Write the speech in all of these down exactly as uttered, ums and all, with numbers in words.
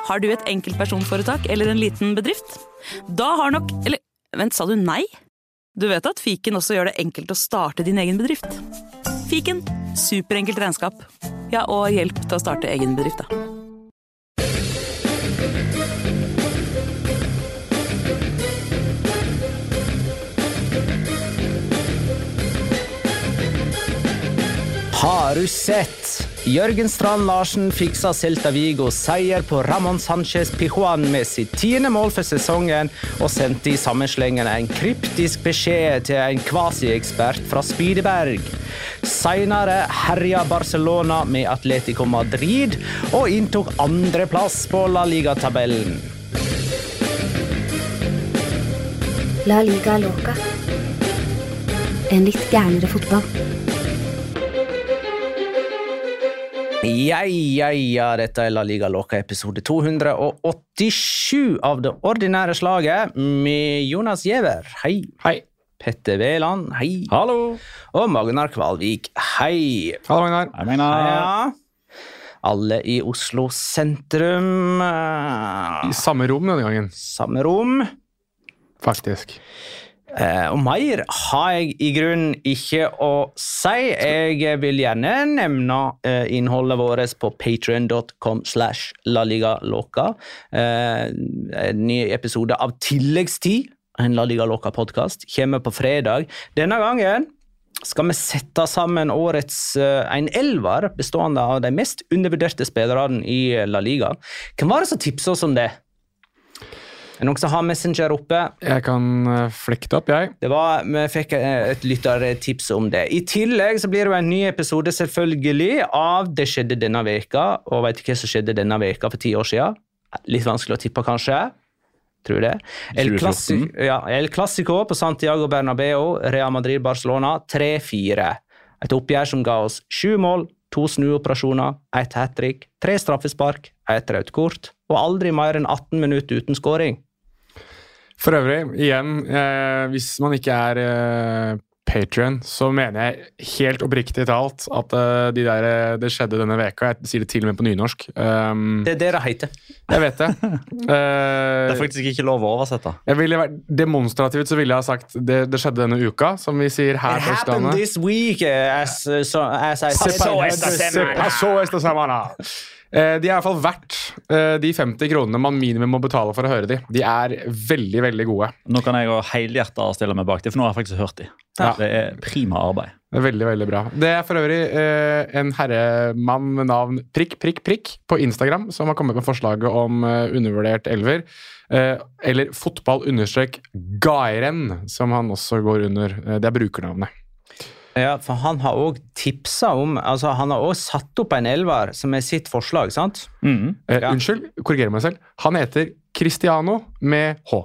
Har du et enkeltpersonforetak eller en liten bedrift? Da har nok... Eller, vent, sa du nei? Du vet at Fiken også gjør det enkelt å starte din egen bedrift. Fiken, superenkelt regnskap. Ja, og hjelp til å starte egen bedrift, da. Har du sett? Jørgen Strand Larsen fiksa Celta Vigo seier på Ramon Sanchez Pizjuan med sitt tiende mål for sesongen og sendte i sammenslengen en kryptisk beskjed til en kvasi-ekspert fra Spydeberg. Senere herja Barcelona med Atletico Madrid og inntok andre plass på La Liga-tabellen. La Liga Loca. En litt gærnere fotball. Ja, ja, ja, dette er La Liga Loca episode to hundre åttisju av det ordinære slaget med Jonas Giæver, hei. Hei. Petter Veland, hei. Hallo. Og Magnar Kvalvik, hei. Hallo, Magnar. Hei, Magnar. Ja. Alle i Oslo sentrum. I samme rom denne gangen. Samme rom. Faktisk. Eh, og mer har jeg i grunnen ikke å si. Jeg vil gjerne nevne eh, innholdet vårt på patreon dot com slash La Liga Loca. Eh, en ny episode av Tilleggstid, en La Liga Loca podcast, kommer på fredag. Denne gangen skal vi sette sammen årets eh, en elver bestående av de mest undervurderte spillerne i La Liga. Hvem var det som tipset oss om det? Er det noen som har Messenger oppe? Jeg kan uh, flekke det opp, jeg. Det var, vi fikk et lyttertips om det. I tillegg så blir det en ny episode selvfølgelig av Det skjedde denne veka, og vet du hva som skjedde denne veka for ti år siden? Litt vanskelig å tippe kanskje, tror det. El, Classi- ja, El Clasico på Santiago Bernabeu, Real Madrid-Barcelona, tre fire. Et oppgjør som ga oss sju mål, to snuoperasjoner, et hat-trick, tre straffespark, et rødt kort, og aldri mer enn atten minutter uten scoring. For øvrig, igjen, eh, hvis man ikke er eh, Patreon, så mener jeg helt oppriktig talt at eh, de der, det skjedde denne veka. Jeg sier det til og med på nynorsk. Um, Det er det det heter. Jeg vet det. Uh, Det er faktisk ikke lov å oversette. Jeg ville vært demonstrativt, så ville jeg ha sagt det, det skjedde denne uka, som vi sier her It på happened Østlandet. this week, as, so, as I said. Se pasó esta semana. Eh, De er i hvert fall verdt eh, de femti kronene man minimum må betale for å høre de. De er veldig, veldig gode. Nå kan jeg gå helhjertet stille meg bak det, for nå har jeg faktisk hørt de. Ja. Det er prima arbeid. Det er veldig, veldig bra. Det er for øvrig eh, en herremann med navn prikk, prikk, prikk på Instagram som har kommet med forslaget om eh, undervurdert elver. Eh, eller fotball understrek Gairen, som han også går under. Eh, det er brukernavnet. Ja, for han har også tipset om, altså han har også satt opp en elver som er sitt forslag, sant? Mm. Eh, Ja. Unnskyld, korrigerer meg selv. Han heter Cristiano med H.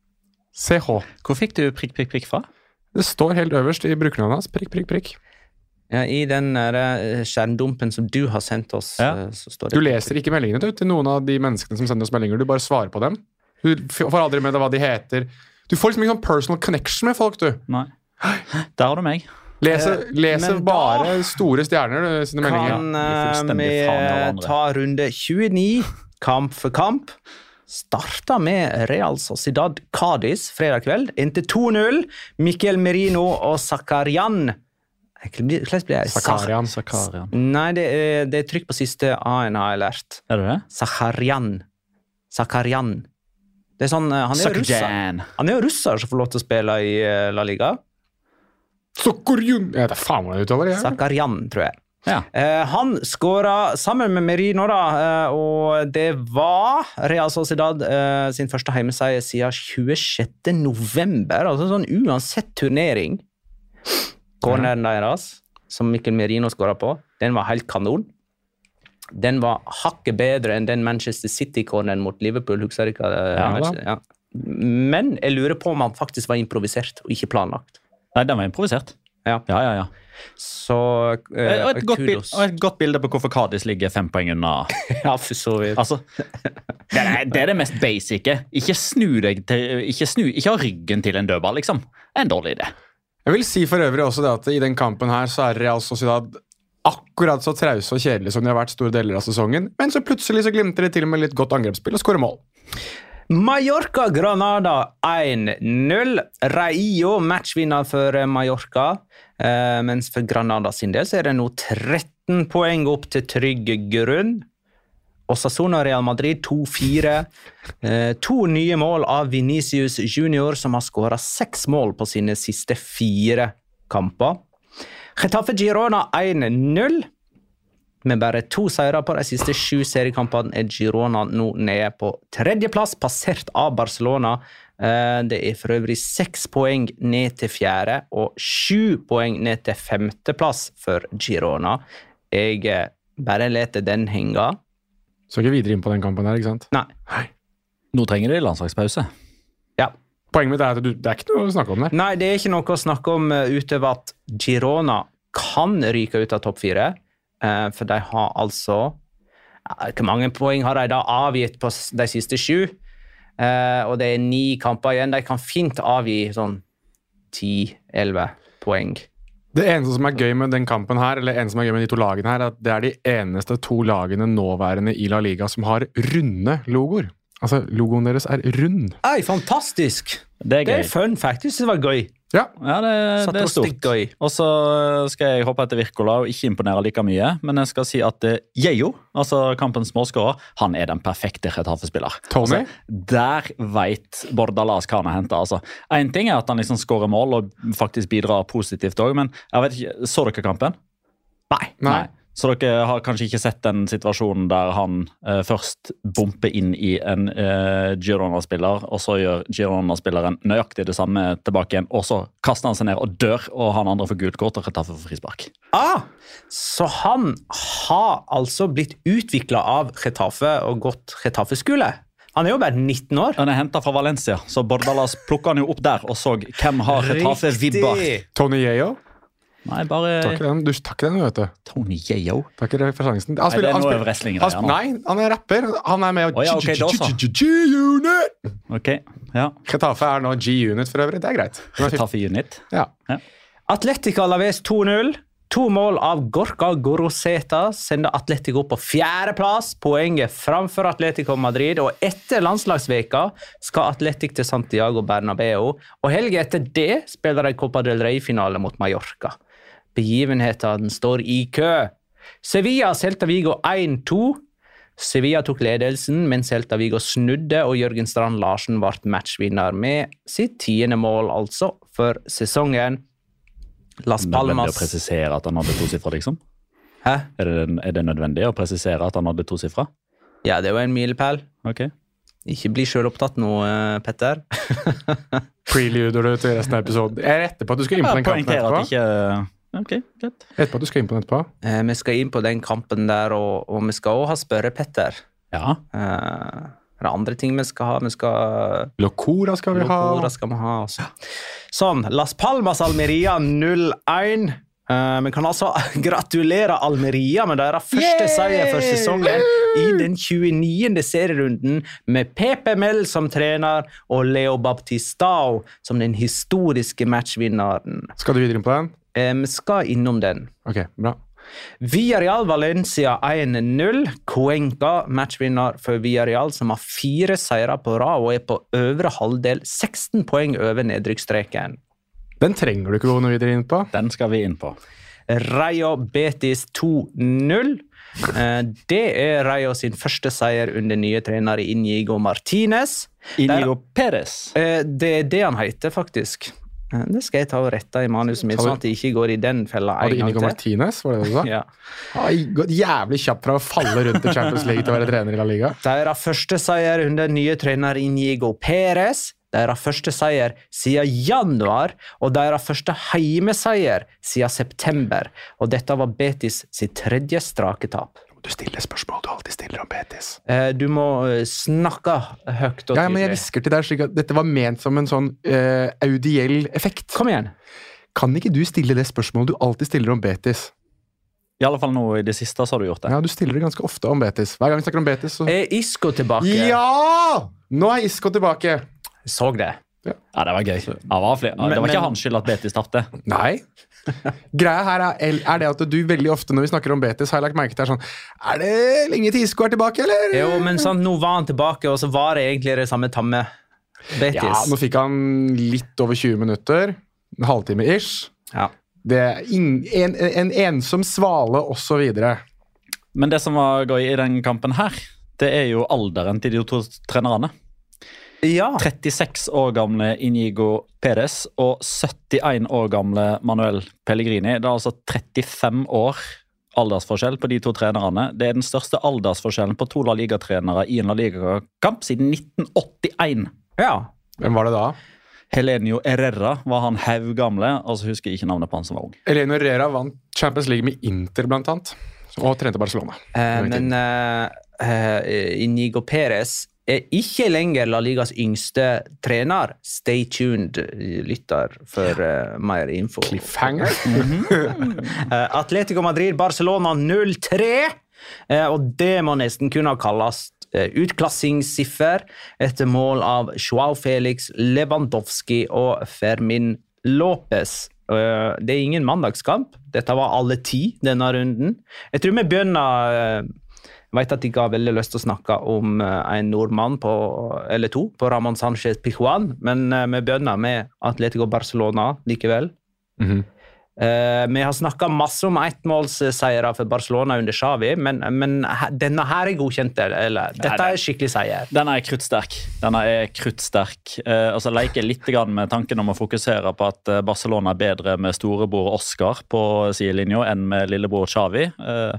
C H. Hvor fikk du prikk, prikk, prikk fra? Det står helt øverst i brukernavnet hans. Prikk, prikk, prikk. Ja, i den der, eh, skjermdumpen som du har sendt oss, Ja. eh, så står det... Du leser ikke meldingene du, til noen av de menneskene som sender oss meldinger. Du bare svarer på dem. Du f- får aldri med deg hva de heter. Du får liksom ikke sånn personal connection med folk, du. Nei. Der har du meg. Leser, Eh, leser men bare da store stjerner, du, sine meldinger. Kan Ja, eh, fullstendig vi faen i alle andre. ta runde tjueni, kamp for kamp. Starta med Real Sociedad Cádiz fredag kveld. Endte to null. Mikel Merino og Zakarian. Hvordan blir det? Zakarian. Zakarian. Nei, det er, det er trykk på siste A-en har jeg lært. Er det det? Zakarian. Zakarian. Det er sånn, eh, han er jo russer. Zakarian. Han er jo russer som får lov til å spille i eh, La Liga. Sokorjun! Jeg vet da faen hvordan jeg uttaler det. Zakarian, tror jeg. Ja. Eh, han skåret sammen med Merino, da, eh, og det var Real Sociedad eh, sin første heimeseier siden tjuesjette november. Altså sånn uansett turnering. Corneren deres, som Mikel Merino skåret på, den var helt kanon. Den var hakket bedre enn den Manchester City-corneren mot Liverpool. Husker du ikke? Ja, ja. Men jeg lurer på om han faktisk var improvisert og ikke planlagt. Nei, den var improvisert. Ja. Ja, ja, ja. Så Eh, eh, og, et godt bil, kudos. og et godt bilde på hvorfor Cádiz ligger fem poeng unna. Ja, for så vidt. Altså, det er, det er det mest basice. Ikke snu deg til, ikke, snu, ikke ha ryggen til en dødball, liksom. En dårlig idé. Jeg vil si for øvrig også det at i den kampen her så er Real Sociedad akkurat så trause og kjedelig som de har vært store deler av sesongen, men så plutselig så glimter de til med litt godt angrepsspill og skårer mål. Mallorca-Granada én null. Raio matchvinner for Mallorca, eh, mens for Granada sin del så er det nå tretten poeng opp til trygg grunn. Osasuna Real Madrid to fire. Eh, to nye mål av Vinicius Junior, som har skåret seks mål på sine siste fire kamper. Getafe Girona én null. Med bare to seire på de siste sju seriekampene er Girona nå nede på tredjeplass, passert av Barcelona. Det er for øvrig seks poeng ned til fjerde, og sju poeng ned til femteplass for Girona. Jeg bare leter den henge. Så ikke videre inn på den kampen her, ikke sant? Nei. Nei. Nå trenger de landslagspause. Ja. Poenget mitt er at du, det er ikke noe å snakke om der. Nei, det er ikke noe å snakke om utover at Girona kan ryke ut av topp fire. For de har altså, hvor mange poeng har de da avgitt på de siste sju? Og det er ni kamper igjen. De kan fint avgi sånn ti elleve poeng. Det eneste som er gøy med den kampen her, eller eneste som er gøy med de to lagene her, er at det er de eneste to lagene nåværende i La Liga som har runde logoer. Altså, logoen deres er rund. Ei, fantastisk! Det er gøy. Det er fun faktisk, det var gøy. Ja, ja det, det er stort. Og så skal jeg hoppe etter Virkola og ikke imponere like mye, men jeg skal si at uh, Jejo, altså kampens målskårer, han er den perfekte Getafe-spiller. Tony? Altså, der vet Bordalas hva han har hentet. Altså, en ting er at han liksom skårer mål og faktisk bidrar positivt også, men jeg vet ikke, så dere kampen? Nei. Nei. Nei. Så dere har kanskje ikke sett den situasjonen der han eh, først bomper inn i en eh, Girona-spiller, og så gjør Girona-spilleren nøyaktig det samme tilbake igjen, og så kaster han seg ned og dør, og han andre får gult kort og Getafe for frispark. Ah, så han har altså blitt utviklet av Getafe og gått Getafe-skole. Han er jo bare nitten år. Han er hentet fra Valencia, så Bordalas plukker han jo opp der og så hvem har Getafe-vibber. Tony Yeo? Nei, bare... Takk den, du takk den, vet du. Tony Yeo. Takk for sjansen. Nei, det er noe wrestling-greier nå. Nei, han er rapper. Han er med oh, ja, okay, G-Unit. Ok, ja. Getafe er nå G-Unit for øvrig, det er greit. Getafe-Unit. Ja. ja. Atletico Alaves to null. To mål av Gorka Goroseta sender Atletico på fjerdeplass, poenget framfor Atletico Madrid, og etter landslagsveka skal Atletico til Santiago Bernabeu, og helgen etter det spiller de Copa del Rey-finale mot Mallorca. Begivenheten står i kø. Sevilla Celta Vigo én to. Sevilla tok ledelsen, men Celta Vigo snudde, og Jørgen Strand Larsen ble matchvinner med sitt tiende mål, altså, for sesongen. Las Palmas... Nødvendig å presisere at han hadde to sifre, liksom? Hæ? Er det, er det nødvendig å presisere at han hadde to sifre? Ja, det var en milepæl. Ok. Ikke bli selv opptatt nå, Petter. Preluder du til resten av episoden. Jeg er etter på at du skal inn på den kampen etterpå. At ikke... Ok, greit. Etterpå at du skal inn på den etterpå. Eh, vi skal inn på den kampen der, og, og vi skal også ha spørre Petter. Ja. Eh, det er andre ting vi skal ha. Vi skal... Locora skal vi ha. Locora skal vi ha, altså. Sånn, Las Palmas Almeria null én. Uh, vi kan altså gratulere Almeria med deres første yeah! seier for sesongen i den tjueniende serierunden med Pepe Mel som trener og Leo Baptistao som den historiske matchvinneren. Skal du videre inn på den? Uh, vi skal innom den. Ok, bra. Villarreal Valencia én null. Cuenca, matchvinner for Villarreal, som har fire seire på rad og er på øvre halvdel, seksten poeng over nedrykksstreken. Den trenger du ikke gå noe videre inn på. Den skal vi inn på. Rayo Betis to null. Det er Rayo sin første seier under nye trener Inigo Martinez. Inigo Perez. Det er det han heter, faktisk. Det skal jeg ta og rette i manuset mitt, sånn at det ikke går i den fella en gang til. Hadde Inigo Martinez, var det det du sa? Ja. Ai, gått jævlig kjapt fra å falle rundt i Champions League til å være trener i La Liga. Deres første seier under nye trener Inigo Perez. Deres første seier siden januar, og deres første heimeseier siden september. Og dette var Betis sitt tredje straketap. Du stiller spørsmål du alltid stiller om Betis. Eh, du må snakke høyt og tydelig. Ja, men jeg visker til deg slik at dette var ment som en sånn uh, audiell effekt. Kom igjen. Kan ikke du stille det spørsmålet du alltid stiller om Betis? I alle fall nå i det siste så har du gjort det. Ja, du stiller det ganske ofte om Betis. Hver gang vi snakker om Betis, så... Er Isco tilbake? Ja! Nå er Isco tilbake. Så det. Ja, ja det var gøy. Ja, var det var ikke hans skyld at Betis tappte. Nei. Greia her er, er det at du veldig ofte når vi snakker om Betis, har jeg lagt merke til er sånn, er det lenge til Isco er tilbake, eller? Jo, men sånn, nå var han tilbake, og så var det egentlig det samme tamme Betis. Ja, nå fikk han litt over tjue minutter, en halvtime ish. Ja. Det er in, en, en ensom svale, og så videre. Men det som var gøy i den kampen her, det er jo alderen til de to trenerne. Ja. trettiseks år gamle Inigo Perez og syttien år gamle Manuel Pellegrini. Det er altså trettifem år aldersforskjell på de to trenerne. Det er den største aldersforskjellen på to La Liga-trenere i en La Liga-kamp siden nitten åttien. Ja. Hvem var det da? Helenio Herrera var han haugamle, og så husker jeg ikke navnet på han som var ung. Eleno Herrera vant Champions League med Inter blant annet, og trente Barcelona. Eh, men eh, eh, Inigo Perez er ikke lenger La Ligas yngste trener. Stay tuned, lytter, for uh, mer info. Cliffhanger. uh, Atletico Madrid, Barcelona null tre. Uh, og det må nesten kunne kalles uh, utklassingssiffer etter mål av Joao Felix, Lewandowski og Fermin Lopez. Uh, det er ingen mandagskamp. Dette var alle ti denne runden. Jeg tror vi begynner... Uh, Jeg vet at de har veldig lyst til å snakke om en nordmann på, eller to på Ramon Sanchez Pizjuan, men vi begynner med Atletico Barcelona likevel. Mm-hmm. Uh, vi har snakket masse om ettmålsseiere for Barcelona under Xavi, men, men denne her er godkjent, eller? Dette er skikkelig seier. Denne er kruttsterk. Denne er kruttsterk. Eh, altså, leker litt grann med tanken om å fokusere på at Barcelona er bedre med storebror Oscar på sidelinjen enn med lillebror Xavi. Eh,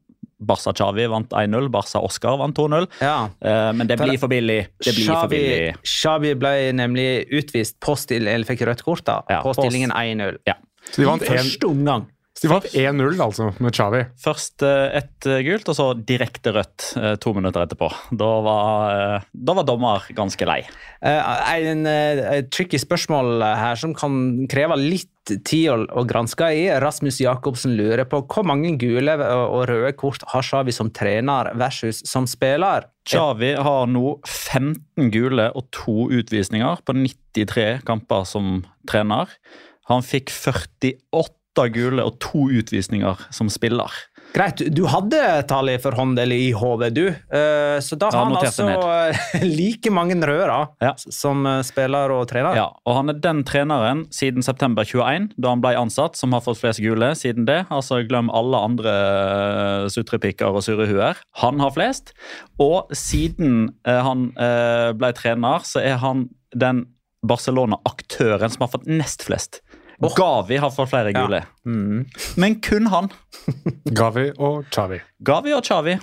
Barca Xavi vant én null, Barca Oscar vant to null. Ja. Uh, men det blir for billig. Det blir Xavi, for billig. Xavi ble nemlig utvist på still, eller fikk rødt kort da, ja, på stillingen én null. Ja. Så de vant første omgang. Så de vant én null altså, med Xavi. Først uh, ett gult, og så direkte rødt uh, to minutter etterpå. Da var, uh, da var dommer ganske lei. Uh, en uh, tricky spørsmål her som kan kreve litt tid å, å granske i. Rasmus Jakobsen lurer på hvor mange gule og røde kort har Xavi som trener versus som spiller. Xavi har nå femten gule og to utvisninger på nittitre kamper som trener. Han fikk førtiåtte gule og to utvisninger som spiller. Greit, du hadde tallet for hånd eller i hovedet, du. Uh, så da har han altså like mange røde ja. som spiller og trener. Ja, og han er den treneren siden september tjueen, da han ble ansatt, som har fått flest gule siden det. Altså, glem alle andre sutrepikker og surrehuer. Han har flest, og siden uh, han uh, ble trener, så er han den Barcelona-aktøren som har fått nest flest. Oh. Gavi har fått flere gule. Ja. Mm. Men kun han. Gavi og Xavi. Gavi og Xavi.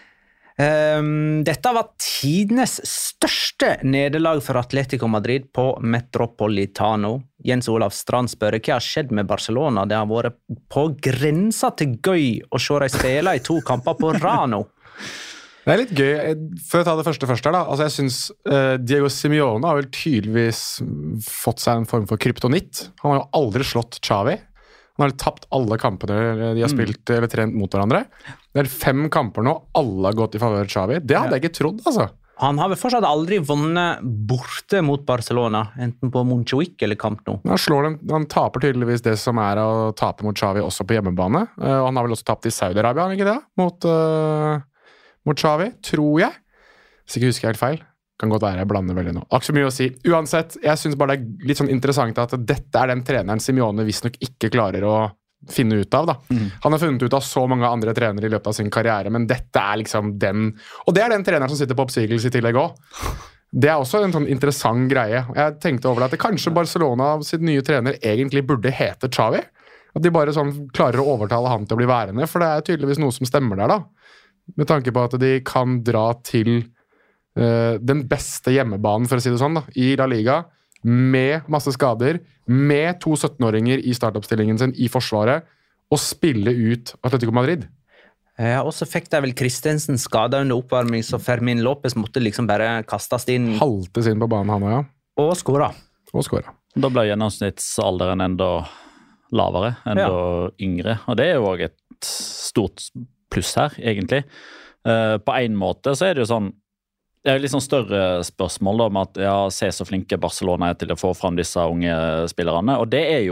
Um, dette var tidenes største nederlag for Atletico Madrid på Metropolitano. Jens Olav Strand spør hva har skjedd med Barcelona. Det har vært på grensa til gøy å se dem spille i to kamper på Rano. Det er litt gøy, for å ta det første først her da, altså jeg synes uh, Diego Simeone har vel tydeligvis fått seg en form for kryptonitt. Han har jo aldri slått Xavi. Han har tapt alle kampene de har spilt mm. eller trent mot hverandre. Det er fem kamper nå, alle har gått i favør Xavi. Det hadde jeg ikke trodd, altså. Han har vel fortsatt aldri vunnet borte mot Barcelona, enten på Montjuic eller Camp Nou. Han, slår dem, han taper tydeligvis det som er å tape mot Xavi også på hjemmebane. Uh, og han har vel også tapt i Saudi-Arabia, han ikke det? Mot... Uh, mot Xavi, tror jeg. Hvis ikke husker jeg helt feil. Kan godt være, jeg blander veldig nå. Akkurat så mye å si. Uansett, jeg synes bare det er litt sånn interessant at dette er den treneren Simeone visst nok ikke klarer å finne ut av. Da. Mm. Han har funnet ut av så mange andre trenere i løpet av sin karriere, men dette er liksom den... Og det er den treneren som sitter på oppsigelse i tillegg også. Det er også en sånn interessant greie. Jeg tenkte over det at det kanskje Barcelona sitt nye trener egentlig burde hete Xavi. At de bare sånn klarer å overtale han til å bli værende, for det er tydeligvis noe som stemmer der da. Med tanke på at de kan dra til uh, den beste hjemmebanen, for å si det sånn, da, i La Liga, med masse skader, med to syttenåringer i startoppstillingen sin i forsvaret, og spille ut Atletico Madrid. Ja, og så fikk de vel Christensen skadet under oppvarming, så Fermin Lopez måtte liksom bare kastes inn. Haltes inn på banen, han også, ja. Og skåra. Og skåra. Da ble gjennomsnittsalderen enda lavere, enda ja. yngre, og det er jo også et stort pluss her, egentlig. Uh, på en måte så er det jo sånn, det er litt sånn større spørsmål da, om at ja, se så flinke Barcelona er til å få fram disse unge spillerne, og det er jo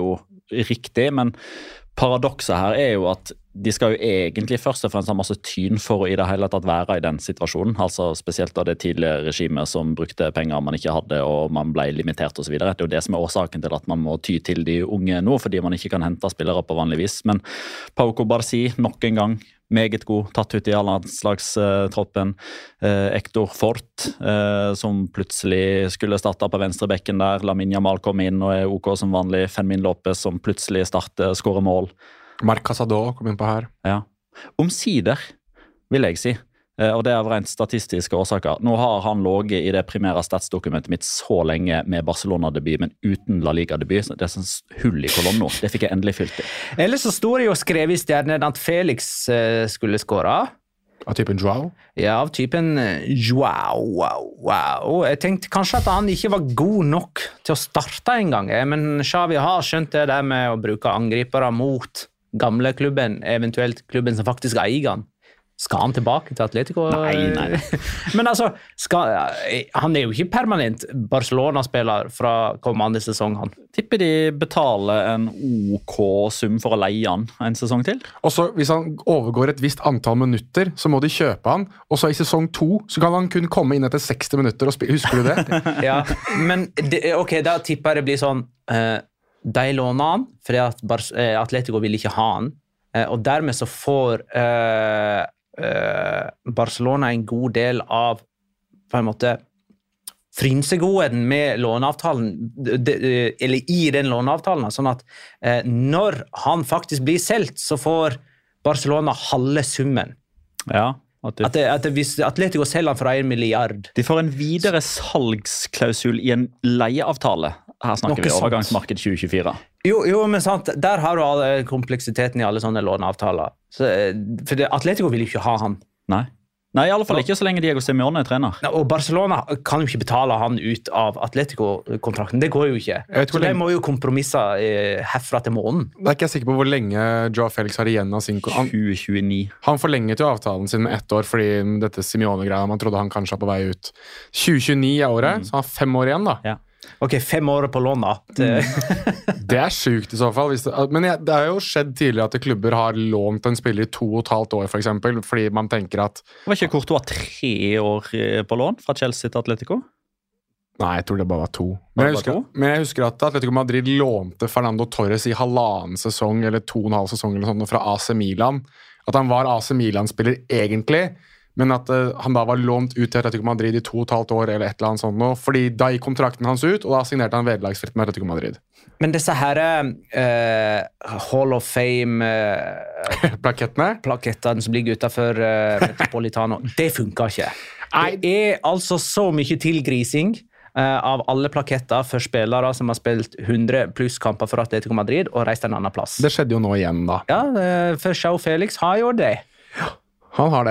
riktig, men paradokset her er jo at de skal jo egentlig først og fremst ha masse tyn for å i det hele tatt være i den situasjonen, altså spesielt av det tidligere regimet som brukte penger man ikke hadde og man ble limitert og så videre. Det er jo det som er årsaken til at man må ty til de unge nå, fordi man ikke kan hente spillere på vanlig vis. Men Pau Cubarsí nok en gang, meget god, tatt ut i A-landslagstroppen. Eh, Hector Fort, eh, som plutselig skulle starte på venstrebekken der. Lamine Yamal kom inn og er OK som vanlig. Fermin Lopez som plutselig starter, skårer mål. Marc Casado kom inn på her. Ja. Omsider, vil jeg si. Eh, og det er av rent statistiske årsaker. Nå har han låget i det primære statsdokumentet mitt så lenge med Barcelona-debut, men uten La Liga-debut. Det er sånn hull i kolonno. Det fikk jeg endelig fylt i. Ellers så står det jo skrevet i stjernen at Felix eh, skulle skåre. Av typen Joao? Ja, av typen Joao, wow, wow. Jeg tenkte kanskje at han ikke var god nok til å starte en gang, men Xavi har skjønt det der med å bruke angripere mot gamle klubben, eventuelt klubben som faktisk eier han. Skal han tilbake til Atletico? Nei, nei. Men altså, skal, han er jo ikke permanent Barcelona-spiller fra kommende sesong, han. Tipper de betaler en OK sum for å leie han en sesong til. Og så hvis han overgår et visst antall minutter, så må de kjøpe han. Og så i sesong to, så kan han kun komme inn etter seksti minutter og spille. Husker du det? Ja, men det, ok, da tipper jeg det blir sånn, uh, de låner han, fordi at Bar- Atletico vil ikke ha han, uh, og dermed så får uh, Uh, Barcelona en god del av på en måte frynsegodheten med låneavtalen de, de, eller i den låneavtalen, sånn at uh, når han faktisk blir solgt, så får Barcelona halve summen. Ja, at de, At, det, at det, hvis Atletico selger han for en milliard. de får en videre salgsklausul i en leieavtale. Her snakker Noe vi sånt. overgangsmarked tjue tjuefire. Jo, jo, men sant, der har du alle kompleksiteten i alle sånne låneavtaler. Så, uh, for det, Atletico vil jo ikke ha han. Nei. Nei, i alle fall ikke så lenge Diego Simeone er trener. Og Barcelona kan jo ikke betale han ut av Atletico-kontrakten. Det går jo ikke. vet hvor Så de lenge- må jo kompromisse eh, herfra til månen. Da er ikke jeg sikker på hvor lenge Joao Felix har igjen av sin han, tjue tjueni. han forlenget jo avtalen sin med ett år, fordi dette Simeone-greia, man trodde han kanskje var på vei ut. tjue tjueni er året, så han har fem år igjen da. Ja. Ok, fem år på lån da. Det, Det er sykt i så fall. Hvis det, men jeg, det har jo skjedd tidligere at klubber har lånt en spiller i to og et halvt år, for eksempel, fordi man tenker at Var ikke Courtois tre år eh, på lån fra Chelsea til Atletico? Nei, jeg tror det bare var to. Var Men det jeg, bare husker, men jeg husker at Atletico Madrid lånte Fernando Torres i halvannen sesong, eller to og en halv sesong, eller sånt, fra A C Milan. At han var A C Milan-spiller egentlig, men at uh, han da var lånt ut til Atletico Madrid i to og et halvt år, eller et eller annet sånt nå, fordi da gikk kontrakten hans ut, og da signerte han vederlagsfritt med Atletico Madrid. men disse her eh, Hall of Fame-plakettene Plakettene? som ligger utenfor eh, Metropolitano, det funker ikke. Nei. Det er altså så mye tilgrising eh, av alle plaketter for spillere som har spilt hundre pluss kamper for Atletico Madrid og reist en annen plass. Det skjedde jo nå igjen da. Ja, eh, for Joao Felix har jo det. Han har det,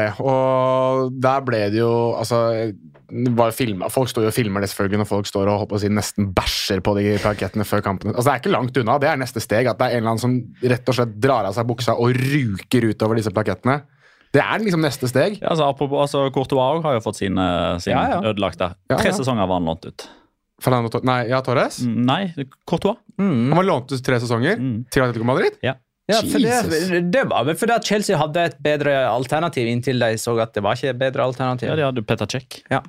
og der ble det jo, altså, det var filmet, folk står jo og filmer det selvfølgelig når folk står og håper å si, nesten bæsjer på de plakettene før kampen. Altså, det er ikke langt unna, det er neste steg, at det er en eller annen som rett og slett drar av seg buksa og ruker utover disse plakettene. Det er liksom neste steg. Ja, altså, apropos, altså, Courtois har jo fått sine, sine Ja, ja. ødelagt der. Ja, Tre ja. sesonger var han lånt ut. Fernando Tor- Nei, ja, Torres? Mm, Nei, Courtois. Mm. Han var lånt ut tre sesonger Mm. til Atletico Madrid. Ja. Ja, for det, Jesus. det var vel fordi at Chelsea hadde et bedre alternativ inntil de så at det var ikke et bedre alternativ. Ja, de hadde Petr Cech. Ja.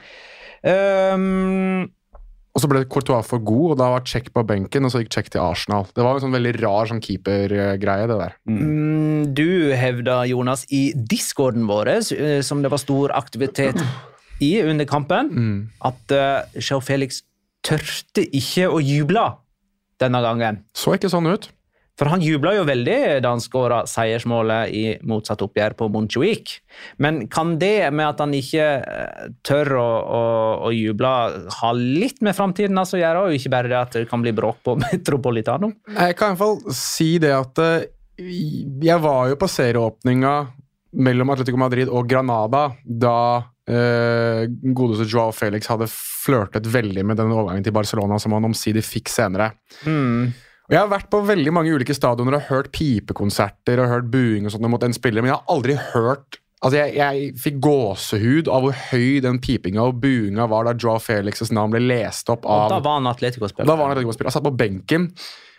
Um, Og så ble Courtois for god, og da var Cech på benken, og så gikk Cech til Arsenal. Det var en sånn veldig rar sånn keeper-greie, det der. mm, du hevda, Jonas, i discorden vår, eh, som det var stor aktivitet i under kampen, Mm. at uh, Joao Felix tørte ikke å juble denne gangen. Så ikke sånn ut. For han jubla jo veldig da han skåra seiersmålet i motsatt oppgjør på Montjuic. Men kan det med at han ikke eh, tør å, å, å juble ha litt med framtiden altså gjøre, og ikke bare det at det kan bli bråk på Metropolitano? Jeg kan i hvert fall si det at eh, jeg var jo på serieåpninga mellom Atletico Madrid og Granada da eh, godeste Joao Felix hadde flørtet veldig med den overgangen til Barcelona som han omsider fikk senere. Mm. Og jeg har vært på veldig mange ulike stadioner og hørt pipekonserter og hørt buing og sånt mot en spiller, men jeg har aldri hørt altså jeg, jeg fikk gåsehud av hvor høy den pipinga og buinga var da Joao Felix' navn ble lest opp Og av da var han Atletico-spiller. Da var han Atletico-spiller. Jeg satt på benken.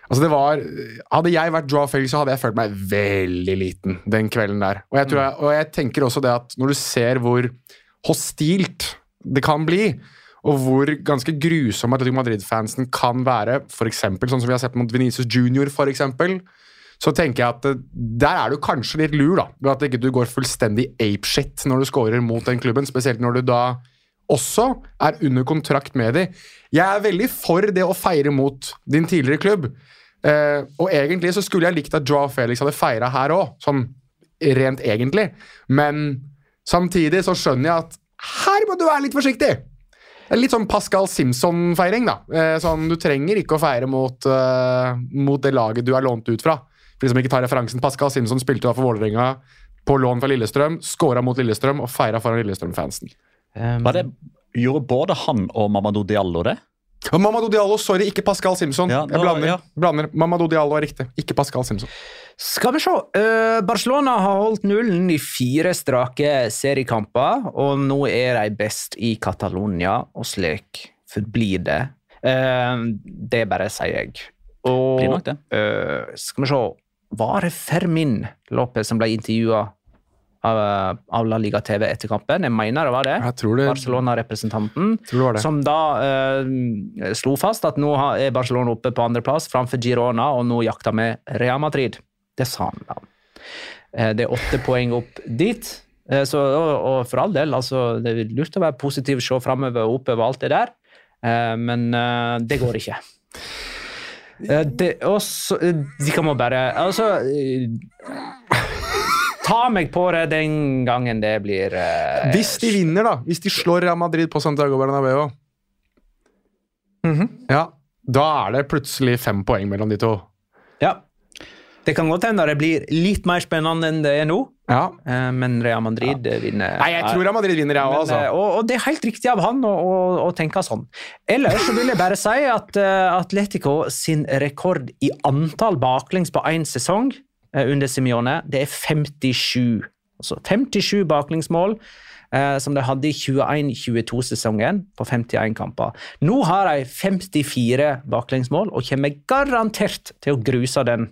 Altså det var, hadde jeg vært Joao Felix, så hadde jeg følt meg veldig liten den kvelden der. Og jeg, tror jeg, og jeg tenker også det at når du ser hvor hostilt det kan bli, og hvor ganske grusom Atletico Madrid-fansen kan være, for eksempel, sånn som vi har sett mot Vinicius Junior, for eksempel, så tenker jeg at der er du kanskje litt lur, da. Ved at ikke du går fullstendig apeshit når du scorer mot den klubben, spesielt når du da også er under kontrakt med dem. Jeg er veldig for det å feire mot din tidligere klubb. Eh, og egentlig så skulle jeg likt at Joao Felix hadde feiret her også, sånn rent egentlig. Men samtidig så skjønner jeg at her må du være litt forsiktig. Det er litt sånn Pascal Simpson-feiring da. Eh, sånn, du trenger ikke å feire mot, uh, mot det laget du er lånt ut fra. For de som ikke tar referansen, Pascal Simpson spilte da for Vålerenga på lån fra Lillestrøm, skåret mot Lillestrøm og feiret foran Lillestrøm-fansen. Um, Var det, gjorde både han og Mamadou Diallo det? Og Mamadou Diallo, sorry, ikke Pascal Simpson. Ja, jeg blander, ja. blander. Mamadou Diallo er riktig, ikke Pascal Simpson. Skal vi se. Uh, Barcelona har holdt nullen i fire strake seriekamper, og nå er de best i Catalonia, og slik forblir det. Uh, det bare sier jeg. Og, Blir nok det. Uh, skal vi se. Var det Fermin Lopez som ble intervjuet av, av La Liga T V etter kampen? Jeg mener det var det. Jeg tror det. Barcelona-representanten, Tror det var det. som da uh, slo fast at nå er Barcelona oppe på andreplass framfor Girona, og nå jakter med Real Madrid. Det sa han da. Uh, det er åtte poeng opp dit, uh, så, og, og for all del, altså, det er lurt å være positiv, se fremover og oppover alt det der, uh, men uh, det går ikke. Uh, det, også, uh, de kan må bare, altså... Uh, Ta meg på det den gangen det blir... Uh, Hvis de vinner da, hvis de slår Real Madrid på Santiago Bernabéu, mm-hmm. ja, da er det plutselig fem poeng mellom de to. Ja, det kan godt hende det blir litt mer spennende enn det er nå, Ja. uh, men Real Madrid ja. vinner. Nei, jeg tror Real Madrid vinner, jeg men, også. uh, og, og det er helt riktig av han å, å, å tenke sånn. Ellers så vil jeg bare si at uh, Atletico sin rekord i antall baklengs på en sesong under Simeone, det er femtisju. Altså femtisju baklengsmål eh, som de hadde i tjueén tjueto-sesongen på femtién kamper. Nå har de femtifire baklengsmål og kommer garantert til å gruse den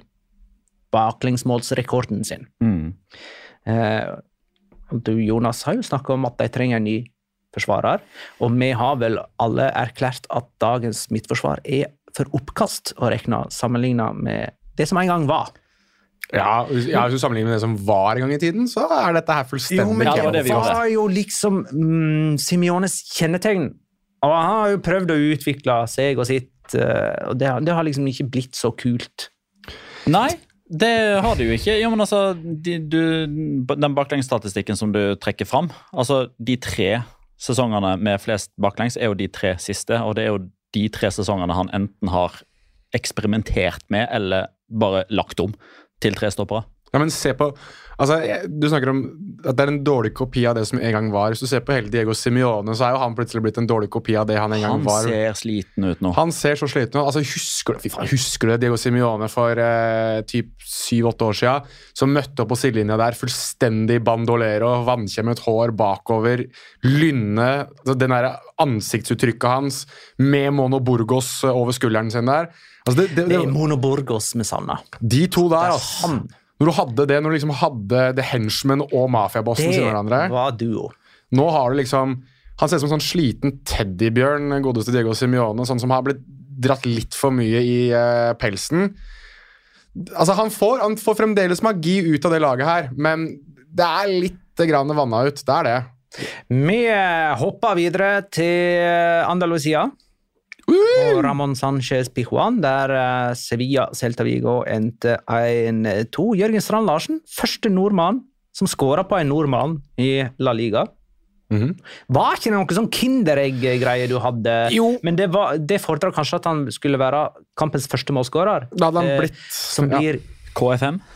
baklengsmålsrekorden sin. Mm. Eh, du, Jonas, har jo snakket om at de trenger en ny forsvarer, og vi har vel alle erklært at dagens midtforsvar er for oppkast å regne sammenlignet med det som en gang var. Ja, ja, hvis du sammenligner med det som var en gang i tiden, så er dette her fullstendig... Jo, men Ja, det det var det vi gjorde. var jo liksom mm, Simeones kjennetegn. Og han har jo prøvd å utvikle seg og sitt, uh, og det, det har liksom ikke blitt så kult. Nei, det har det jo ikke. Jo, men altså, de, du, den baklengsstatistikken som du trekker fram, altså de tre sesongene med flest baklengs er jo de tre siste, og det er jo de tre sesongene han enten har eksperimentert med eller bare lagt om til tre stoppere. Ja, men se på... Altså, du snakker om at det er en dårlig kopi av det som en gang var. Hvis du ser på hele Diego Simeone, så er jo han plutselig blitt en dårlig kopi av det han en gang Han var. ser sliten ut nå. Han ser så sliten ut. Altså, husker du, fy faen, husker du Diego Simeone for eh, typ syv-åtte år siden, som møtte opp på sidelinja der, fullstendig bandolero, vannkjemmet hår bakover, lynne, den der ansiktsuttrykket hans, med Mono Burgos over skulderen sin der. Altså, det, det, Det det, er Mono Burgos med Sanna. de to der, Det er altså. han. Når du hadde det, når du liksom hadde The Henchman og Mafiabossen Det siden hverandre, var duo. nå har du liksom, han ser ut som en sånn sliten teddybjørn, den godeste Diego Simeone, sånn som har blitt dratt litt for mye i uh, pelsen. Altså, han får, han får fremdeles magi ut av det laget her, men det er litt grann vannet ut, det er det. Vi hopper videre til Andalusia. Og Ramon Sanchez Pijuan, der uh, Sevilla Celta Vigo endte en to. Jørgen Strand Larsen, første nordmann som skåret på en nordmann i La Liga. Mm-hmm. Var ikke det noe sånn kinderegg-greie du hadde? Jo. Men det, var, det fordrer kanskje at han skulle være kampens første målskårer. Da hadde han Eh, blitt... Som ja. blir K F M?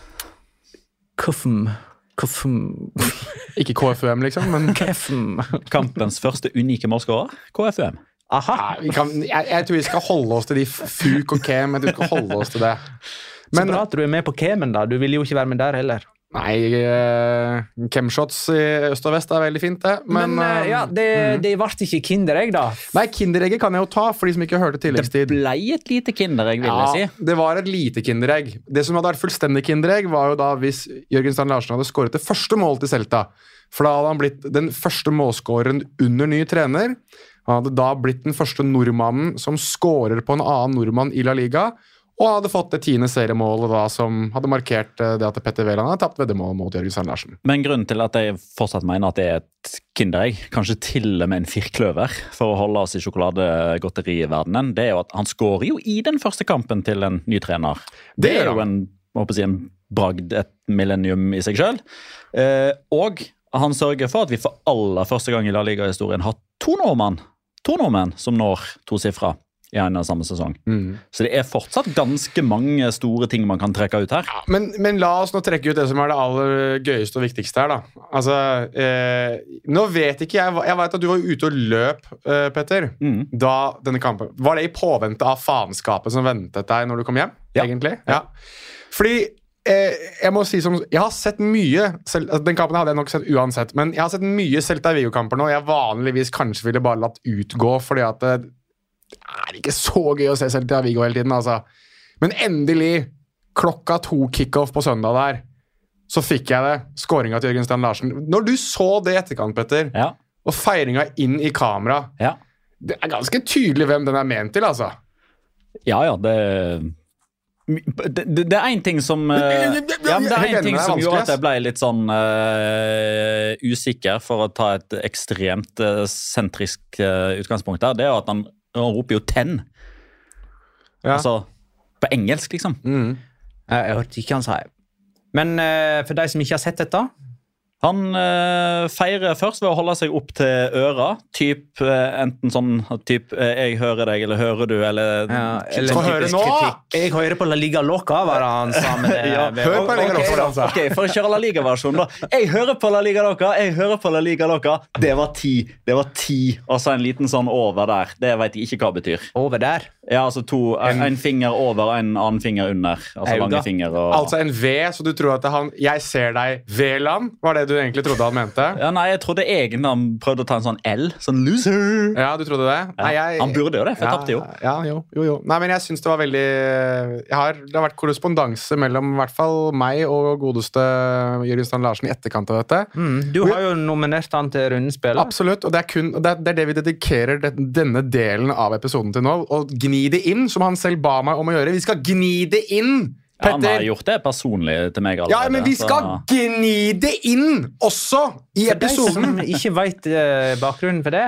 Kuffem. Kuffem. Ikke K F U M liksom, men... Kuffem. Kampens første unike målskårer? K F M. Aha. Nei, vi kan, jeg, jeg tror vi skal holde oss til de fuk og kem, jeg tror vi skal holde oss til det. Så bra at du er med på Kemen da. Du ville jo ikke være med der heller. Nei, uh, chemshots i øst og vest er veldig fint, det. Men, Men, uh, ja, det, mm. det ble ikke kinderegg, da. Nei, kinderegget kan jeg jo ta, for de som ikke hørte tilleggstid. Det ble et lite kinderegg, vil ja, jeg si. Det var et lite kinderegg. Det som hadde vært fullstendig kinderegg, var jo da hvis Jørgen Strand Larsen hadde skåret det første målet til Celta. For da hadde han blitt den første målskåreren under ny trener. Han hadde da blitt den første nordmannen som skårer på en annen nordmann i La Liga, og hadde fått det tiende seriemålet da, som hadde markert det at Petter Wæland hadde tapt veddemål mot Jørgen Strand Larsen. Men grunnen til at jeg fortsatt mener at det er et kinderegg, kanskje til og med en firkløver, for å holde oss i sjokoladegodteriverdenen, det er jo at han skårer jo i den første kampen til en ny trener. Det, det er jo en, håper jeg, en bragd, et millennium i seg selv. Eh, og han sørger for at vi for aller første gang i La Liga-historien har to nordmenn, to nordmenn som når to sifra i en av samme sesong. Mm. Så det er fortsatt ganske mange store ting man kan trekke ut her. Ja, men, men la oss nå trekke ut det som er det aller gøyeste og viktigste her, da. Altså, eh, nå vet ikke jeg, jeg vet at du var ute og løp, eh, Petter, mm. da denne kampen. Var det i påvente av faenskapet som ventet deg når du kom hjem, ja. egentlig? Ja. Fordi, eh, jeg må si som, jeg har sett mye, selv, den kampen hadde jeg nok sett uansett, men jeg har sett mye Celta Vigo-kamper nå, jeg vanligvis kanskje ville bare latt utgå, fordi at det Det er ikke så gøy å se Celta Vigo hele tiden, altså. Men endelig, klokka to kickoff på søndag der, så fikk jeg det, skåringen til Jørgen Strand Larsen. Når du så det i etterkant, Petter, ja. og feiringen inn i kamera, ja. det er ganske tydelig hvem den er ment til, altså. Ja, ja, det... Det, det, det er en ting som uh, ja, men det er en ting som gjorde at jeg ble litt sånn uh, usikker, for å ta et ekstremt uh, sentrisk uh, utgangspunkt der. Det er jo at han, han roper jo ten. Ja. Altså på engelsk, liksom. Mm. Jeg, jeg hørte ikke han sa. Men uh, for de som ikke har sett dette, han uh, feirer først ved å holde seg opp til øra, typ uh, enten sånn typ uh, jeg hører deg, eller hører du, eller, ja, eller få høre nå! Jeg hører på La Liga Loca, var det han sa med det. Ja, hør på La Liga Loca, okay, altså. Ok, for å kjøre La Liga-versjonen da. Jeg hører på La Liga Loca, jeg hører på La Liga Loca. Det var ti, det var ti, og så en liten sånn over der. Det vet jeg ikke hva betyr. Over der? Ja, altså to, en, en finger over, en annen finger under. Altså Auga. Lange finger. Og... Altså en V, så du tror at det er han, jeg ser deg, Veland, var det du egentlig trodde han mente? Ja, nei, jeg trodde egentlig han prøvde å ta en sånn L, sånn loser. Ja, du trodde det? Ja. Nei, jeg, han burde jo det, for jeg ja, tappte jo. Ja, jo, jo, jo. Nei, men jeg synes det var veldig... Jeg har, det har vært korrespondanse mellom i hvert fall meg og godeste Jørgen Strand Larsen i etterkant av dette. Mm, du har jo nominert han til rundespillet. Absolutt, og det er, kun, det, er, det er det vi dedikerer det, denne delen av episoden til nå, og gni det inn, som han selv ba meg om å gjøre. Vi skal gni det inn! Ja, han har gjort det personlig til meg allerede. Ja, men vi skal så... gni det inn også i for episoden. For de som ikke vet uh, bakgrunnen for det.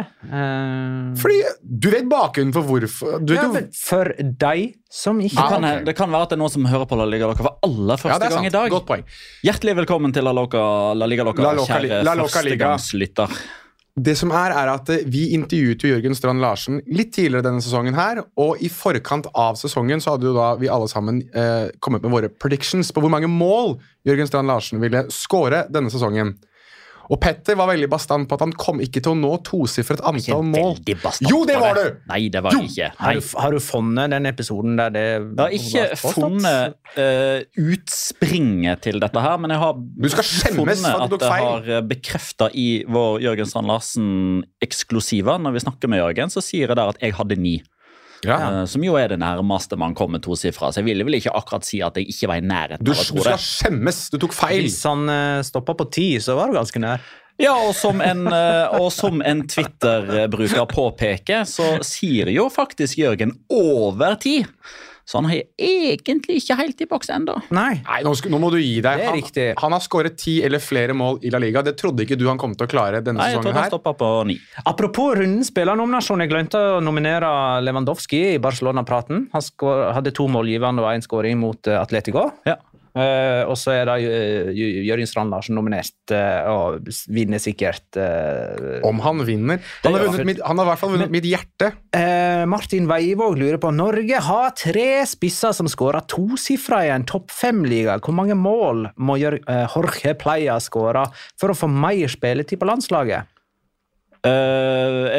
Uh... Fordi du vet bakgrunnen for hvorfor. Du, ja, du... For deg som ikke... Det kan, okay. det kan være at det er noen som hører på La Liga Loca for aller første ja, gang i dag. Godt poeng. Hjertelig velkommen til La, Loca, La Liga Loca, La Loca, kjære La Loca førstegangslytter. Det som er, er at vi intervjuet jo Jørgen Strand Larsen litt tidligere denne sesongen her, og i forkant av sesongen så hadde jo da vi alle sammen eh, kommet med våre predictions på hvor mange mål Jørgen Strand Larsen ville score denne sesongen. Og Petter var veldig bastant på at han kom ikke til å nå tosifret antall mål. Jo, det var du! Nei, det var jo. ikke. Har du, har du funnet den episoden der det... Jeg har ikke funnet uh, utspringet til dette her, men jeg har du skal skjemmes for at du tok feil. Jeg har bekreftet i vår Jørgen Strand Larsen-eksklusiva, når vi snakker med Jørgen, så sier jeg der at jeg hadde ni. Ja. Uh, som jo er det nærmeste man kommer to sifra. Så jeg ville vel ikke akkurat si at jeg ikke var i nærheten du, av å tro det. Du skal det. skjemmes, du tok feil. Hvis han uh, stoppet på ti, så var du ganske nær. Ja, og som en, uh, og som en Twitter-bruker påpeker, så sier jo faktisk Jørgen over ti. Så han er egentlig ikke helt i boks enda. Nei, Nei nå, skal, nå må du gi deg. Det er han, riktig. Han har skåret ti eller flere mål i La Liga. Det trodde ikke du han kom til å klare denne Nei, jeg sesongen trodde her. han stoppet på ni. Apropos rundens spillernominasjon, jeg glemte å nominere Lewandowski i Barcelona-praten. Han skår, hadde to målgivende og en skåring mot uh, Atletico. Ja. Uh, og så er da uh, Jørgen Strand Larsen nominert uh, og vinner sikkert uh, Om han vinner han har, vunnet mitt, han har i hvert fall vunnet Men, mitt hjerte uh, Martin Veivåg lurer på Norge har tre spisser som skårer to sifra i en topp fem-liga. Hvor mange mål må Jør, uh, Jorge Playa skåre for å få mer spilletid på landslaget? Uh,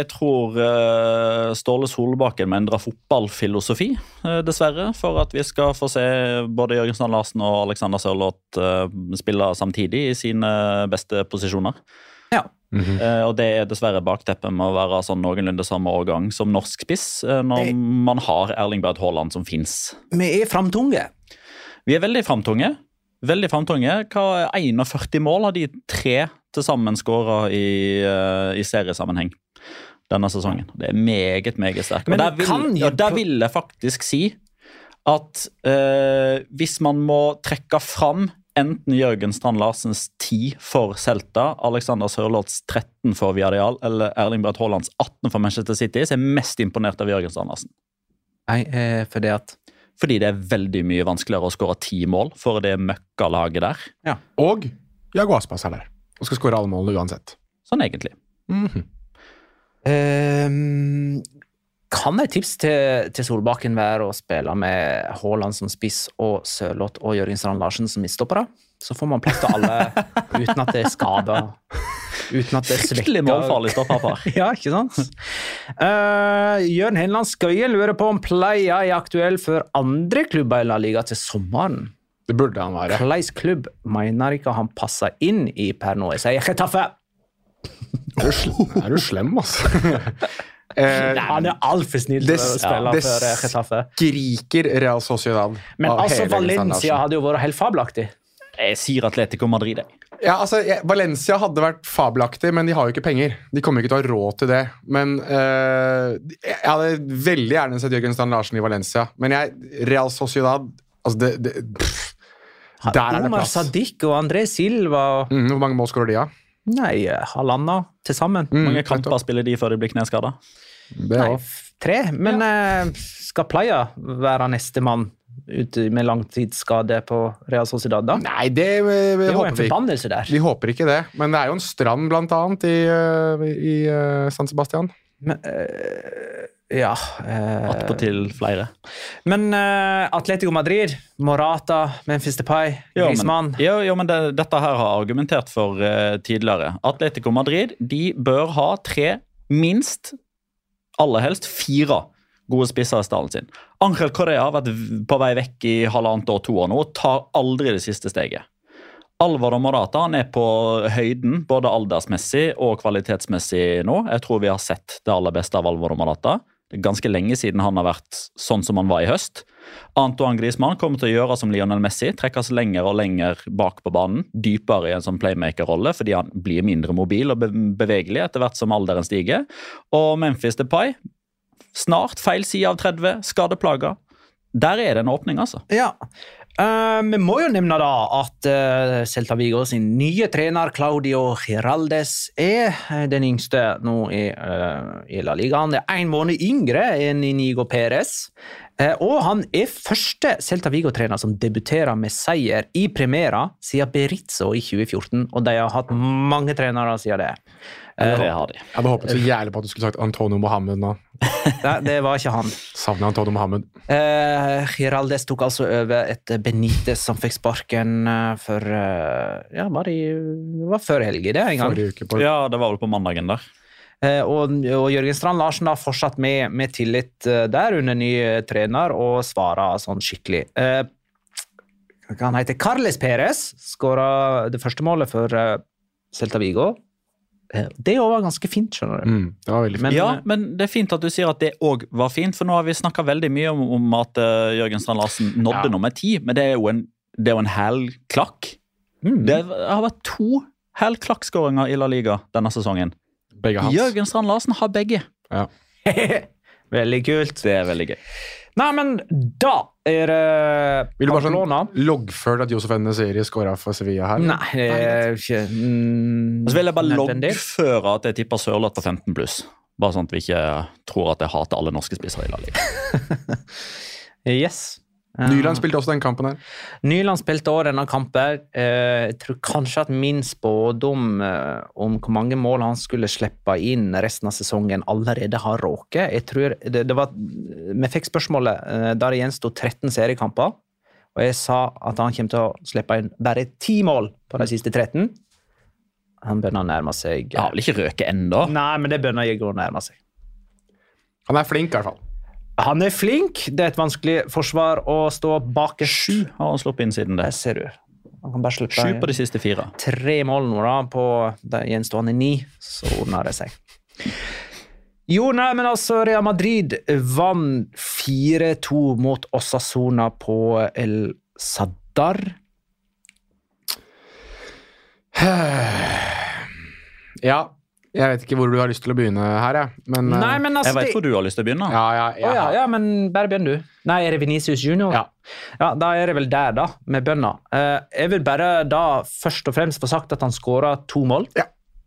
jeg tror uh, Ståle Solbakken må endre fotballfilosofi, uh, dessverre, for at vi skal få se både Jørgen Strand Larsen og Alexander Sørloth uh, spille samtidig i sine beste posisjoner. Ja. Mm-hmm. Uh, og det er dessverre bakteppet med å være sånn noenlunde samme årgang som norsk spiss, uh, når jeg... man har Erling Braut Haaland som finnes. Vi er framtunge. Vi er veldig framtunge. Veldig framtunge. Hva førti mål har de tre til sammen skåret i, uh, i seriesammenheng denne sesongen. Det er meget, meget sterkt. Og der vil, ja, der vil jeg faktisk si at uh, hvis man må trekke fram enten Jørgen Strand Larsens ti for Celta, Alexander Sørloths tretten for Villarreal, eller Erling Braut Haalands atten for Manchester City, så er jeg mest imponert av Jørgen Strand Larsen. Nei, eh, for det at Fordi det er veldig mye vanskeligere å skåre ti mål for det møkkalaget der. Ja. Og Jago Aspas er der, og skal skåre alle målene uansett. Sånn egentlig. Mm-hmm. Um, kan et tips til, til Solbakken være å spille med Haaland som spiss og Sørloth og Jørgen Strand Larsen som midtstoppere? Så får man plass til alle uten at det er skader. Uten at det svekker. Skikkelig målfarlig stoppapar. Ja, ikke sant? Uh, Jørn Henland Skøyen lurer på om Playa er aktuell for andre klubber i La Liga til sommeren. Det burde han være. Plays klubb mener ikke han passer inn i per nå. Jeg sier Getafe. Er du, sl- er du slem, altså? Eh, Nei, han er alt for snill til å spille det for Getafe. Skriker Real Sociedad. Men altså, Valencia hadde jo vært helt fabelaktig. Jeg sier Atletico Madrid. Ja, altså, jeg, Valencia hadde vært fabelaktig, men de har jo ikke penger. De kommer ikke til å ha råd til det. Men øh, jeg hadde veldig gjerne sett Jørgen Strand Larsen i Valencia. Men jeg, Real Sociedad, altså det, det pff, der er det Omar plass. Sadik og André Silva. Mm, hvor mange mål skårer de, da? Ja? Nei, halvandet til sammen. Mm, Mange kamper spiller de før de blir kneskadet? Det Nei, også. tre. Men ja. uh, skal Playa være neste mann ute med langtidsskade på Real Sociedad da? Nei, det, vi, vi det er jo håper en vi. forbannelse der. Vi håper ikke det, men det er jo en strand blant annet i, uh, i uh, San Sebastian. Men, uh, ja. Uh, Attpåtil flere. men uh, Atletico Madrid, Morata, Memphis Depay, Griezmann. Jo, jo, men det, dette her har argumentert for uh, tidligere. Atletico Madrid, de bør ha tre, minst, aller helst fire gode spisser i stallen sin. Angel Correa har vært på vei vekk i halvannet år, to år nå, og tar aldri det siste steget. Alvaro Morata, han er på høyden, både aldersmessig og kvalitetsmessig nå. Jeg tror vi har sett det aller beste av Alvaro Morata. Det er ganske lenge siden han har vært sånn som han var i høst. Antoine Griezmann kommer til å gjøre som Lionel Messi, trekkes lenger og lenger bak på banen, dypere i en sånn playmaker-rolle, fordi han blir mindre mobil og bevegelig etter hvert som alderen stiger. Og Memphis Depay, snart feil side av tretti, skadeplager. Der er det en åpning, altså. Ja. Uh, vi må jo nevne da at uh, Celta Vigo sin nye trener Claudio Giraldes er den yngste nå i, uh, i La Liga. Han er en måned yngre enn Inigo Perez, uh, og han er første Celta Vigo-trener som debuterer med seier i Primera siden Berizzo i tjue fjorten, og de har hatt mange trenere siden det. Uh, det har de. Jeg hadde håpet så jævlig på at du skulle sagt Antonio Mohammed nå. Nei, det var ikke han. Savner Antonio Mohammed. Uh, Giraldes tok altså over etter Benitez som fikk sparken uh, for uh, ja, bare i, det var før helgen det en gang. Forrige uke på. Ja, det var vel på mandagen der. Uh, og, og Jørgen Strand Larsen har fortsatt med, med tillit uh, der under ny trener og svarer sånn skikkelig. Uh, han heter Carles Perez, skåret det første målet for uh, Celta Vigo. Det var ganske fint, skjønner du. Mm, det var veldig fint. Men, Ja, men det er fint at du sier at det også var fint, for nå har vi snakket veldig mye om, om at uh, Jørgen Strand Larsen nådde Ja. nummer ti, men det er jo en, det er jo en hel klakk. mm. Det har vært to hel klakkskåringer i La Liga denne sesongen. Begge hans. Jørgen Strand Larsen har begge. Ja. Veldig kult. Det er veldig gøy. Nei, men da er det Vil du bare Pamplona. sånn loggføre at Josef Enesiri skåret for Sevilla her? Nei, det er ikke mm, Så vil jeg bare nødvendig. loggføre at jeg tipper Sørloth på femten pluss. Bare sånn at vi ikke tror at jeg hater alle norske spissere i La Liga. Yes. Nyland spilte også den kampen her. Nyland spilte også denne kampen. Eh, Jeg tror kanskje at min spådom eh, om hvor mange mål han skulle slippe inn resten av sesongen allerede har råket. Jeg tror det, det var, vi fikk spørsmålet eh, der det gjenstod tretten seriekamper, og jeg sa at han kommer til å slippe inn bare ti mål på de siste tretten. Han begynner å nærme seg. Han har vel ikke røket enda? Nei, men det begynner jeg å nærme seg. Han er flink i hvert fall. Han er flink. Det er et vanskelig forsvar å stå bak. Sju har han sluppet inn siden det. Det ser du. Han kan bare slippe Sju på de siste fire. Tre mål nå da, på det gjenstående ni, så ordner det seg. Jo, nei, men altså, Real Madrid vann fire to mot Osasuna på El Sadar. Ja, jeg vet ikke hvor du har lyst til å begynne her, jeg. Men, Nei, men altså, Jeg vet det- hvor du har lyst til å begynne. ja, ja, ja. Å ja, ja, men bare begynn du. Nei, er det Vinicius Junior? Ja. Ja, da er det vel der da, med bønna. Eh, jeg vil bare da først og fremst få sagt at han skåret to mål. Ja.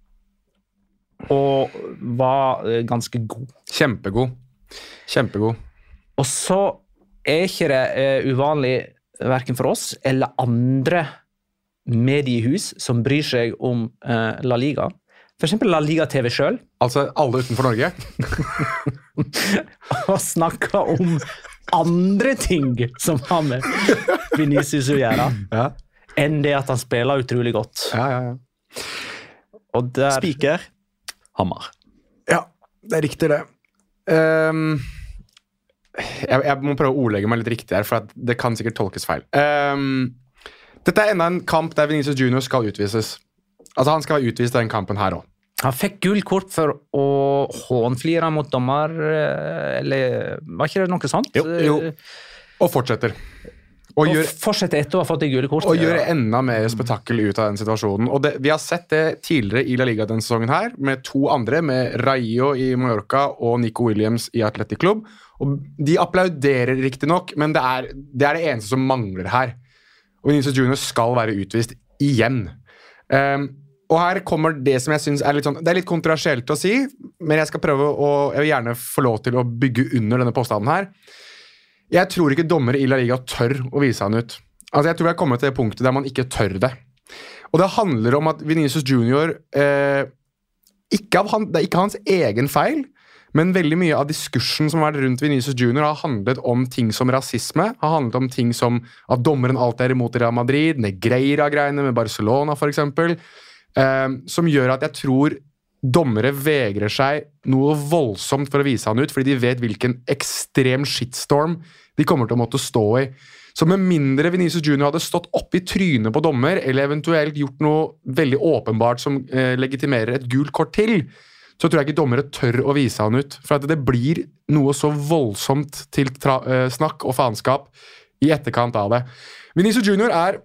Og var eh, ganske god. Kjempegod. Kjempegod. Og så er ikke det eh, uvanlig, hverken for oss eller andre mediehus som bryr seg om eh, La Liga. For eksempel La Liga T V selv. Altså, alle utenfor Norge. Og snakker om andre ting som har med Vinicius å gjøre, Ja, enn det at han spiller utrolig godt. ja, ja. ja. Og der... Spiker. Hammer. Ja, det er riktig det. Um, jeg, jeg må prøve å ordlegge meg litt riktig her, for at det kan sikkert tolkes feil. Um, dette er enda en kamp der Vinicius Junior skal utvises. Altså, han skal være utvist av den kampen her også. Han fikk gul kort for å hånflire mot dommer, eller var ikke det noe sånt? Jo, jo. Og fortsetter. Og, Og gjør, fortsetter etter å ha fått det gule kortet. og gjør enda mer spektakkel ut av den situasjonen. Og det, vi har sett det tidligere i La Liga denne sesongen her, med to andre, med Rayo i Mallorca og Nico Williams i Athletic Club. Og de applauderer riktig nok, men det er, det er det eneste som mangler her. Og Vinicius Junior skal være utvist igjen. Um, og her kommer det som jeg synes er litt sånn, det er litt kontroversielt å si, men jeg skal prøve å, jeg vil gjerne få lov til å bygge under denne påstanden her. Jeg tror ikke dommere i La Liga tør å vise han ut. Altså, jeg tror vi har kommet til det punktet der man ikke tør det. Og det handler om at Vinicius Junior eh, ikke av han, det er ikke hans egen feil, men veldig mye av diskursen som har vært rundt Vinicius Junior har handlet om ting som rasisme, har handlet om ting som at dommeren alltid er imot Real Madrid, Negreira-greiene med Barcelona for eksempel, eh, som gjør at jeg tror dommere vegrer seg noe voldsomt for å vise han ut, fordi de vet hvilken ekstrem shitstorm de kommer til å måtte stå i. Så med mindre Vinicius Junior hadde stått opp i trynet på dommer, eller eventuelt gjort noe veldig åpenbart som eh, legitimerer et gult kort til, så tror jeg ikke dommere tør å vise han ut. For at det blir noe så voldsomt til tra eh, snakk og faenskap i etterkant av det. Vinicius Junior er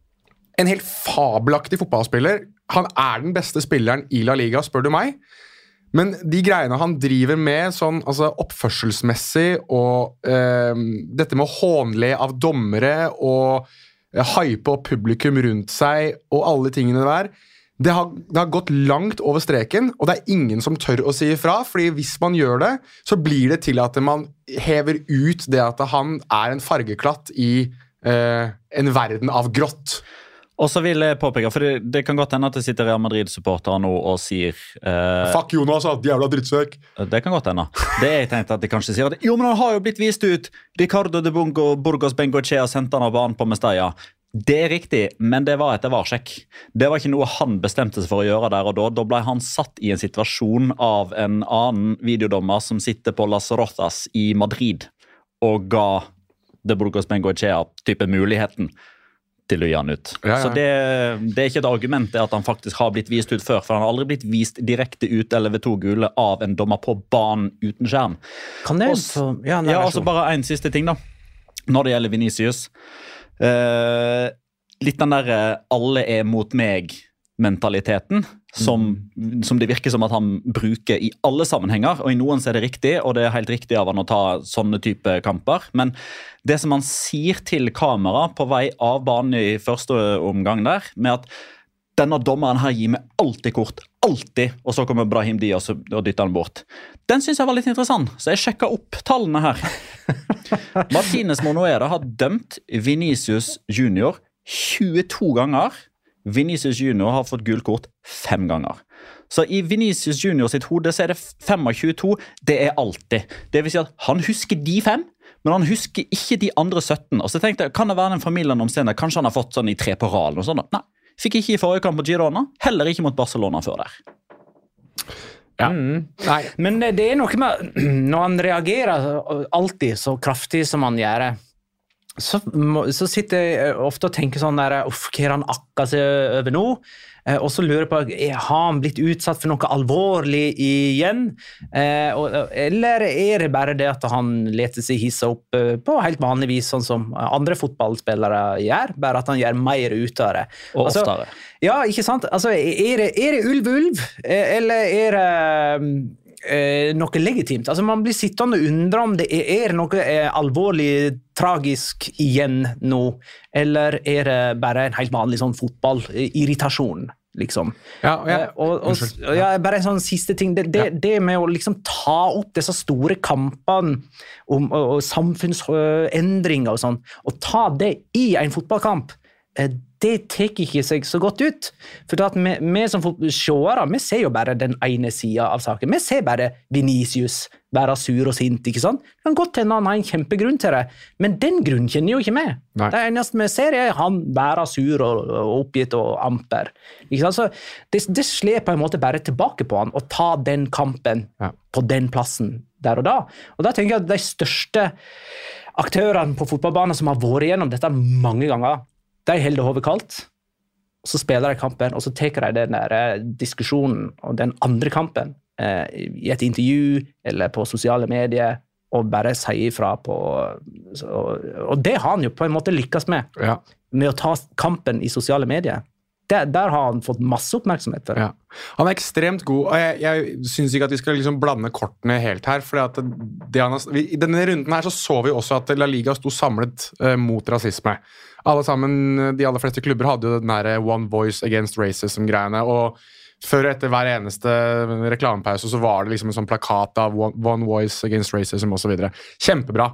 en helt fabelaktig fotballspiller. Han er den beste spilleren i La Liga, spør du meg. Men de greiene han driver med, sånn, altså oppførselsmessig, og eh, dette med å hånle av dommere, og eh, hype opp publikum rundt seg, og alle tingene der, det har, det har gått langt over streken, og det er ingen som tør å si ifra, fordi hvis man gjør det, så blir det til at man hever ut det at han er en fargeklatt i eh, en verden av grått. Og så vil jeg påpeke, for det, det kan godt hende at det sitter Real Madrid-supportere nå og sier eh, Fuck Jonas, jævla drittsekk. Det kan godt hende. Det jeg tenkte at de kanskje sier at, jo, men han har jo blitt vist ut. Ricardo de Bungo, Burgos Bengochea sendte han av banen på Mestalla. Det er riktig, men det var etter varsjekk. Det var ikke noe han bestemte seg for å gjøre der og da. Da ble han satt i en situasjon av en annen videodommer som sitter på Las Rozas i Madrid og ga de Burgos Bengochea type muligheten til å gi han ut. Ja, ja. Så det, det er ikke et argument det at han faktisk har blitt vist ut før, for han har aldri blitt vist direkte ut eller ved to gule av en dommer på banen uten skjerm. Kan det? Også, ja, nei, ja, vær så altså god. bare en siste ting da. Når det gjelder Vinicius. Eh, litt den der alle er mot meg mentaliteten som, Mm. som det virker som at han bruker i alle sammenhenger, og i noen så er det riktig, og det er helt riktig av han å ta sånne type kamper, men det som han sier til kamera på vei av banen i første omgang der, med at denne dommeren her gir meg alltid kort, alltid, og så kommer Brahim Diaz og dytter han bort. Den synes jeg var litt interessant, så jeg sjekket opp tallene her. Martínez Monoera har dømt Vinicius Junior tjueto ganger. Vinicius Junior har fått gult kort fem ganger. Så i Vinicius Junior sitt hode så er det fem av tjueto, det er alltid. Det vil si at han husker de fem, men han husker ikke de andre sytten. Og så tenkte jeg, kan det være en familien omstendig? Kanskje han har fått sånn i tre på rad eller noe sånt? Nei, Fikk ikke i forrige kamp mot Girona, heller ikke mot Barcelona før der. Ja. Mm. Nei. Men det er noe med når han reagerer alltid så kraftig som han gjør, så, så sitter jeg ofte og tenker sånn der, uff, hva er han akka seg over nå? Og så lurer jeg på, har han blitt utsatt for noe alvorlig igjen? Eller er det bare det at han leter seg hisse opp på helt vanlig vis, sånn som andre fotballspillere gjør, bare at han gjør mer ut av det? Og altså, oftere. Ja, ikke sant? Altså, er det, er det ulv-ulv? Eller er det eh, noe legitimt? Altså, man blir sittende og undre om det er, er noe eh, alvorlig tragisk igjen nå, eller er det bare en helt vanlig sånn fotballirritasjon, liksom. Ja, ja. Og, og, og ja, bare en sånn siste ting, det, det, det med å liksom ta opp disse store kampene om og, og samfunnsendringer og sånn, og ta det i en fotballkamp, det teker ikke seg så godt ut. For at vi, vi som seere, vi ser jo bare den ene siden av saken. Vi ser bare Vinicius være sur og sint, ikke sant? Det kan godt hende han har en kjempegrunn til det, men den grunnen kjenner jo ikke vi. Nei. Det eneste vi ser er han være sur og, og oppgitt og amper. Ikke sant? Så det, det slår på en måte bare tilbake på han, og ta den kampen Ja. på den plassen der og da. Og da tenker jeg at de største aktørene på fotballbanen som har vært gjennom dette mange ganger, de holder hodet kaldt, og så spiller de kampen, og så tar de den der eh, diskusjonen og den andre kampen eh, i et intervju eller på sosiale medier, og bare sier ifra på... Så, og det har han jo på en måte lykkes med, Ja. med å ta kampen i sosiale medier. Der, der har han fått masse oppmerksomhet for. Ja. Han er ekstremt god, og jeg, jeg synes ikke at vi skal liksom blande kortene helt her, for at det han har, vi, i denne runden her så så vi også at La Liga sto samlet uh, mot rasisme. Alle sammen, de aller fleste klubber hadde jo den der One Voice Against Racism-greiene, og før og etter hver eneste reklamepause så var det liksom en sånn plakat av One, One Voice Against Racism og så videre. Kjempebra.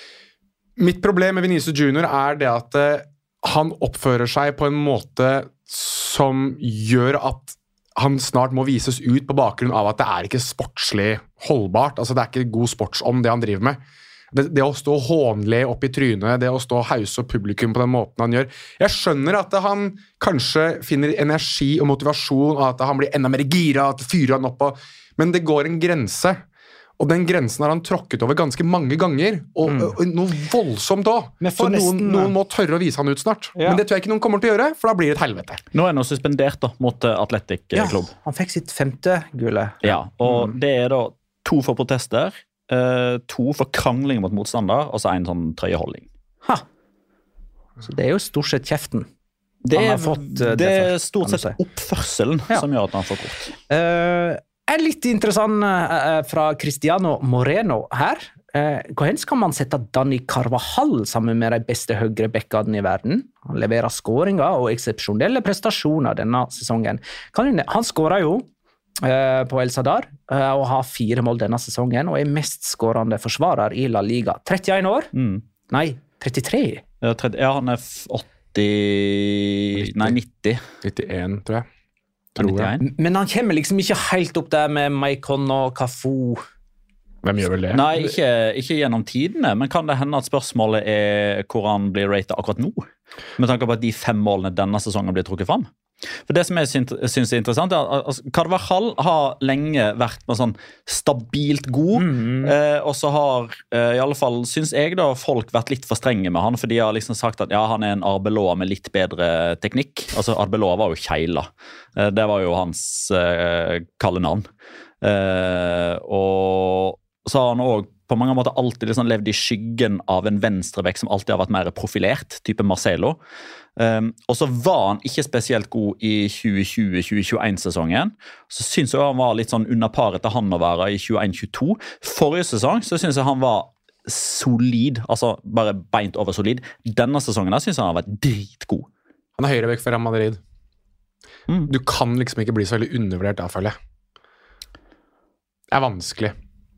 Mitt problem med Vinicius Junior er det at uh, han oppfører seg på en måte som gjør at han snart må vises ut på bakgrunn av at det er ikke sportslig holdbart. Altså det er ikke god sportsånd det han driver med. Det, det å stå hånlig opp i trynet, det å stå og hause opp publikum på den måten han gjør. Jeg skjønner at han kanskje finner energi og motivasjon, og at han blir enda mer gira, at det fyrer han opp, og, men det går en grense. Og den grensen har han tråkket over ganske mange ganger, og, mm. og, og noe voldsomt også. Så noen, noen må tørre å vise han ut snart. Ja. Men det tror jeg ikke noen kommer til å gjøre, for da blir det et helvete. Nå er han suspendert da, mot Athletic Ja, klubb. han fikk sitt femte gule. Ja, og Mm. det er da to for protester, eh, to for krangling mot motstander, og så en sånn trøyeholding. Ha. Så det er jo stort sett kjeften. Det Han er, har fått, uh, det er derfor, stort kan du sett si. oppførselen Ja. som gjør at han får kort. Uh, er litt interessant uh, fra Cristiano Moreno her. Uh, hvor skal man sette Dani Carvajal sammen med de beste høyrebekkene i verden? Han leverer skåringer og eksepsjonelle prestasjoner denne sesongen. Kan du, han skårer jo uh, på El Sadar uh, og har fire mål denne sesongen og er mest skårende forsvarer i La Liga. trettien år? Mm. Nei, trettitre. Ja, tredje- ja, han er f- åtti... Nei, nitti. nittien, tror jeg. Ja, Tror jeg. nittien. Men han kommer liksom ikke helt opp der med Maicon og Cafu. Hvem gjør vel det? Nei, ikke, ikke gjennom tidene, men kan det hende at spørsmålet er hvor han blir ratet akkurat nå? Med tanke på at de fem målene denne sesongen blir trukket fram. For det som jeg syns synes er interessant, er at altså, Carvajal har lenge vært med sånn stabilt god, Mm. eh, og så har eh, i alle fall, synes jeg da, folk vært litt for strenge med han, for de har liksom sagt at ja, han er en Arbeloa med litt bedre teknikk. Altså, Arbeloa var jo Kjeila. Eh, det var jo hans eh, kalde navn. Eh, og så har han også på mange måter alltid liksom levd i skyggen av en venstrebekk som alltid har vært mer profilert, type Marcelo. Um, og så var han ikke spesielt god i tjue tjue tjue tjueen-sesongen. Så synes jeg han var litt sånn under paret til han å være i tjueen tjueto. Forrige sesong så synes jeg han var solid, altså bare beint over solid. Denne sesongen der synes jeg han har vært dritgod. Han er høyrebekk for Real Madrid. Mm. Du kan liksom ikke bli så veldig undervurdert da, føler jeg. Det er vanskelig.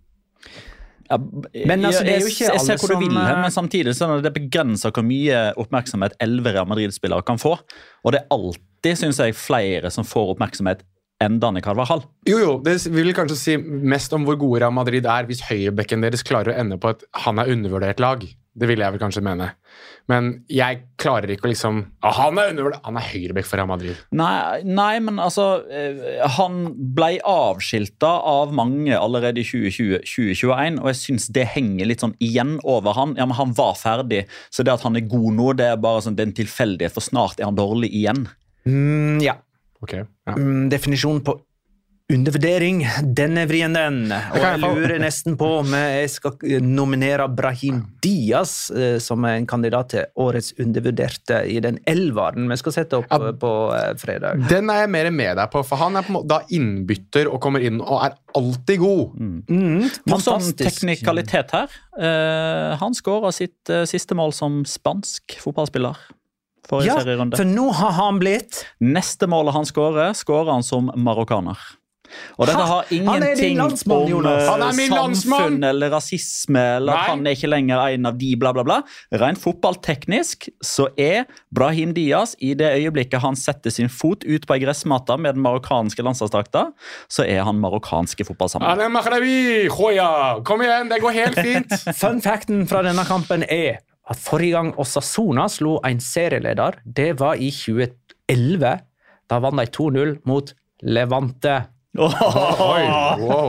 Ja, Men altså, det er jo jeg, ikke jeg, jeg ser alle hvor du som, vil hen, eh, men samtidig så er det begrenset hvor mye oppmerksomhet elleve Real Madrid-spillere kan få. Og det er alltid, synes jeg, flere som får oppmerksomhet enn Dani Carvajal. Jo, jo, det vil kanskje si mest om hvor gode Real Madrid er hvis høyrebekken deres klarer å ende på et han er undervurdert lag. Det vil jeg vel kanskje mene. Men jeg klarer ikke å liksom ah, Han er undervurdert. Han er høyrebekk for Real Madrid. Nei, nei, men altså eh, han ble avskilta av mange allerede i tjue tjue til tjue tjueen, og jeg synes det henger litt sånn igjen over han. Ja, men han var ferdig, så det at han er god nå, det er bare sånn, det er en tilfeldighet, for snart er han dårlig igjen. Mm, ja. Ok, ja. Mm, definisjonen på undervurdering, den er vrien den. Og jeg lurer nesten på om jeg skal nominere Brahim Diaz eh, som en kandidat til årets undervurderte i den elveren vi skal sette opp Ja. på eh, fredag. Den er jeg mer med deg på, for han er på en måte da innbytter og kommer inn og er alltid god. Mm, Morsom fantastisk. teknikalitet her. Eh, han skåret sitt eh, siste mål som spansk fotballspiller. Forrige Ja, serierunde. for nå har han blitt Neste målet han skårer, skårer han som marokkaner. Og dette Ha! har Han er din ingenting landsmann, om Jonas. eh, Han er min landsmann! samfunn eller rasisme, eller Nei. at han er ikke lenger en av de, bla bla bla. Rent fotballteknisk så er Brahim Diaz, i det øyeblikket han setter sin fot ut på en gressmatta med den marokkanske landslagsdrakta, så er han marokkanske fotballsammenheng. Han er Maghrabi, Khoya. Kom igjen, det går helt fint. Fun facten fra denne kampen er at forrige gang Osasuna slo en serieleder, det var i tjue elleve. Da vant de to null mot Levante. Oi, wow.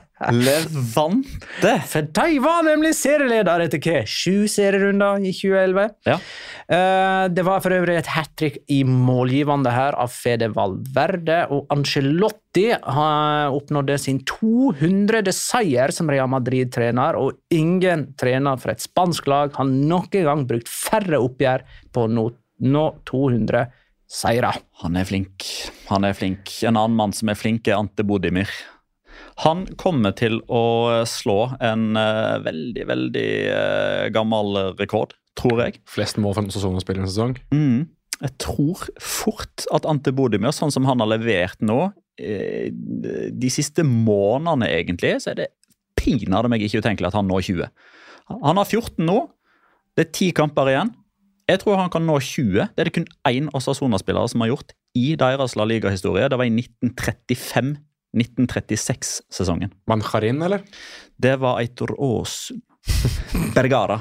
Levante! For de var nemlig serieleder etter hva? Sju serierunder i tjue elleve. Ja. Eh, Det var for øvrig et hat-trick i målgivende her av Fede Valverde, og Ancelotti har oppnådde sin to hundrede seier som Real Madrid-trener, og ingen trener for et spansk lag har noen gang brukt færre oppgjør på nå, nå to hundre seire. Han er flink. Han er flink. En annen mann som er flink er Ante Bodimir. Han kommer til å slå en uh, veldig, veldig uh, gammel rekord, tror jeg. Flest mål for en Osasuna-spiller i en sesong. Mm. Jeg tror fort at Ante Bodimir, sånn som han har levert nå, eh, de siste månedene egentlig, så er det pinadø meg ikke utenkelig at han når tjue. Han har fjorten nå. Det er ti kamper igjen. Jeg tror han kan nå tjue. Det er det kun én Osasuna-spiller som har gjort i deres La Liga-historie. Det var i nitten trettifem nitten trettiseks-sesongen. Manjarin, eller? Det var Eitor Aas Bergara.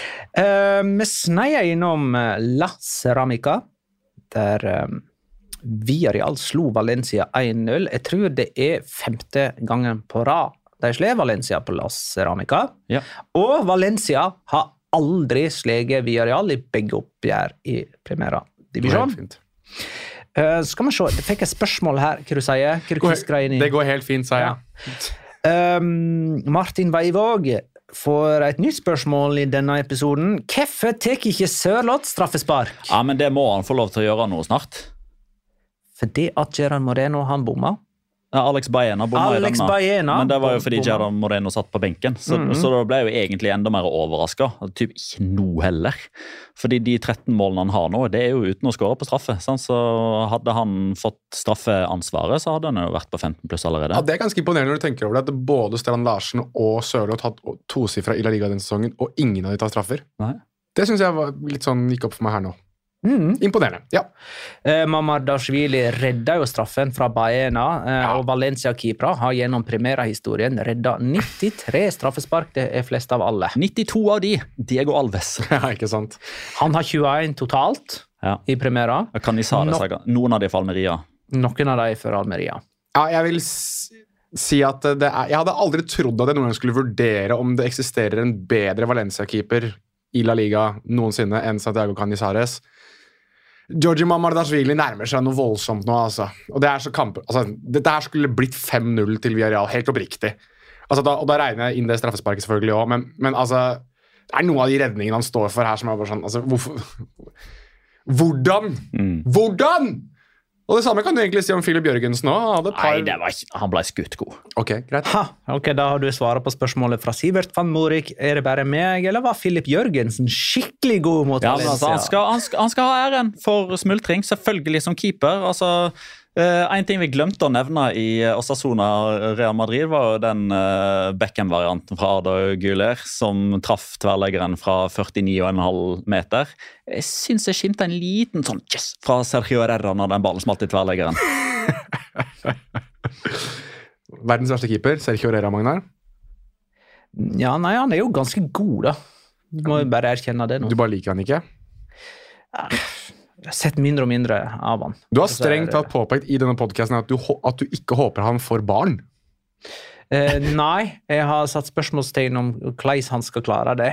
Eh, vi sneier innom eh, La Ceramica, der eh, Villarreal slo Valencia en null. Jeg tror det er femte gangen på rad de slår Valencia på La Ceramica. Ja. Og Valencia har aldri sleget Villarreal i begge oppgjør i Primera Divisjon. Helt fint. Uh, skal vi se, jeg fikk et spørsmål her, hva du sier? Hva du Går- kvisker inn i? Det går helt fint, sa jeg. Um, Martin Veivåg får et nytt spørsmål i denne episoden. Hvorfor tar ikke Sørloth straffespark? Ja, men det må han få lov til å gjøre nå snart. Fordi at Gerard Moreno han bomma. Ja, Alex Baena bomma i Alex denne. Baena Men det var jo bom- fordi bomma. Gerard Moreno satt på benken. Så, Mhm. så da ble jeg jo egentlig enda mer overrasket. Typ ikke nå heller. Fordi de tretten målene han har nå, det er jo uten å skåre på straffe. Sant? Så hadde han fått straffeansvaret, så hadde han jo vært på femten pluss allerede. Ja, Det er ganske imponerende når du tenker over det, at både Strand Larsen og Sørloth har hatt tosifra i La Liga denne sesongen, og ingen av de tar straffer. Nei. Det synes jeg var litt sånn, gikk opp for meg her nå. Mm. Imponerende, ja. Eh, Mamardashvili redda jo straffen fra Baena, eh, Ja. og Valencia-keepere har gjennom Primera-historien redda nittitre straffespark, det er flest av alle. nittito av de, Diego Alves. Ja, ikke sant? Han har tjueen totalt Ja. i Primera, Canizares, No- noen av de for Almeria. noen av de for Almeria. Ja, jeg vil s si at det er Jeg hadde aldri trodd at jeg noen gang skulle vurdere om det eksisterer en bedre Valencia-keeper i La Liga noensinne enn Santiago Canizares. Georgi Mamardashvili nærmer seg noe voldsomt nå, altså. Og det er så kamp... Altså, dette her skulle blitt fem null til Villarreal, helt oppriktig. Altså, da, og da regner jeg inn det straffesparket selvfølgelig også, men, men altså, det er noen av de redningene han står for her som er bare sånn, altså, hvorfor... Hvordan? Mm. Hvordan? Og det samme kan du egentlig si om Philip Jørgensen også. Han hadde et par... Nei, det var ikke, han ble skutt god. Ok, greit. Ha, ok, da har du svaret på spørsmålet fra Sivert van Morik. Er det bare meg, eller var Philip Jørgensen skikkelig god mot Ja, men Valencia? altså, han, skal, han, skal, han skal ha æren for smultring, selvfølgelig som keeper. Altså, eh, en ting vi glemte å nevne i Osasuna Real Madrid var jo den eh, Beckham-varianten fra Arda Güler, som traff tverrleggeren fra førtini komma fem meter. Jeg synes jeg skimte en liten sånn yes, fra Sergio Herrera når den ballen smalt i tverrleggeren. Verdens verste keeper, Sergio Herrera, Magnar. Ja, nei, han er jo ganske god, da. Du må jo bare erkjenne det nå. Du bare liker han ikke? Jeg har sett mindre og mindre av han. Du har strengt tatt påpekt i denne podcasten at du, at du ikke håper han får barn. Eh, nei, jeg har satt spørsmålstegn om hvordan han skal klare det.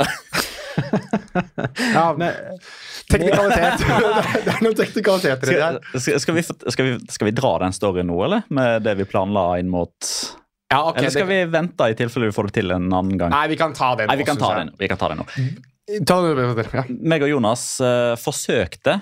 Ja, Men, teknikalitet. Det er noen teknikaliteter i det her. Skal, skal, vi, skal, vi, skal vi dra den storyen nå, eller? Med det vi planla inn mot... Ja, okay, eller skal det... vi vente i tilfelle vi får det til en annen gang? Nei, vi kan ta det nå. Nei, vi kan ta det nå. Vi kan ta det nå. Ta det, ja. Meg og Jonas uh, forsøkte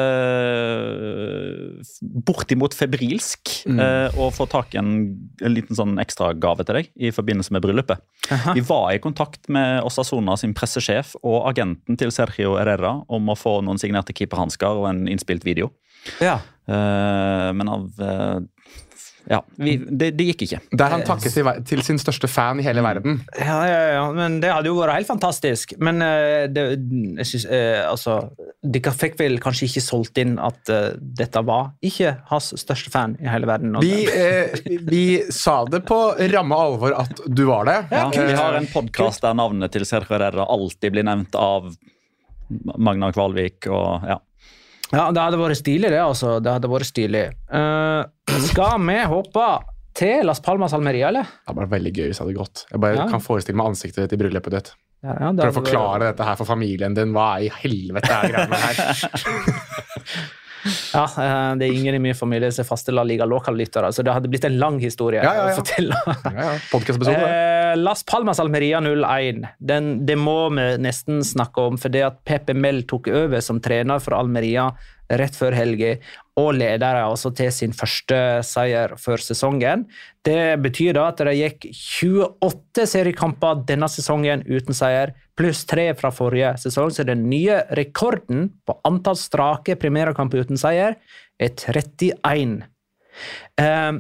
uh, bortimot febrilsk uh, mm. å få tak i en, en liten sånn ekstra gave til deg i forbindelse med bryllupet. Aha. Vi var i kontakt med Osasuna sin pressesjef og agenten til Sergio Herrera om å få noen signerte keeperhansker og en innspilt video. Ja. Uh, men av... Uh, Ja, vi, det, det gikk ikke. Der han takket til, til sin største fan i hele verden. Ja, ja, ja, men det hadde jo vært helt fantastisk. Men uh, det, jeg synes, uh, altså, de fikk vel kanskje ikke solgt inn at uh, dette var ikke hans største fan i hele verden. Vi, uh, vi sa det på ramme alvor at du var det. Ja, vi har en podcast der navnet til Sergio Herrera alltid blir nevnt av Magnar Kvalvik og ja. Ja, det hadde vært stilig det, altså. Det hadde vært stilig. Uh, skal vi hoppe til Las Palmas Almeria, eller? Det hadde vært veldig gøy hvis det hadde gått. Jeg bare ja. kan forestille meg ansiktet ditt i bryllupet ditt. Ja, ja, for å forklare vært... dette her for familien din. Hva i helvete er greiene her? Ja, det er ingen i min familie som er faste La Liga lokallyttere, så det hadde blitt en lang historie ja, ja, ja. å fortelle. Ja, ja. Podcast-episode. Eh, Las Palmas Almeria null én, Den, det må vi nesten snakke om, for det at Pepe Mel tok over som trener for Almeria rett før helgen, og leder altså til sin første seier før sesongen. Det betyr da at det gikk tjueåtte seriekamper denne sesongen uten seier, pluss tre fra forrige sesong, så den nye rekorden på antall strake primærkamper uten seier er trettien. Um,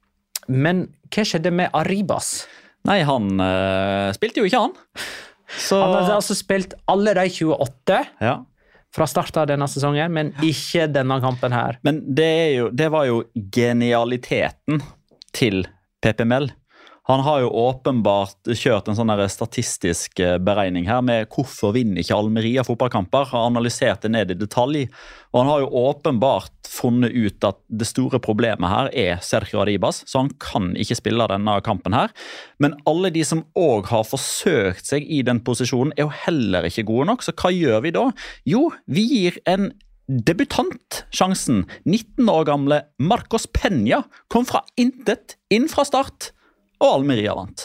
men hva skjedde med Arribas? Nei, han uh, spilte jo ikke han. Så... Han hadde altså spilt alle de tjueåtte. Ja. Fra start av denne sesongen, men ikke denne kampen her. Men det, er jo, det var jo genialiteten til Pepe Mel. Han har jo åpenbart kjørt en sånn statistisk beregning her med hvorfor vinner ikke Almeria fotballkamper. Han har analysert det ned i detalj, og han har jo åpenbart funnet ut at det store problemet her er Sergio Arribas, så han kan ikke spille denne kampen her. Men alle de som også har forsøkt seg i den posisjonen er jo heller ikke gode nok, så hva gjør vi da? Jo, vi gir en debutant sjansen. nitten år gamle Marcos Peña kom fra intet inn fra start, og Almeria vant.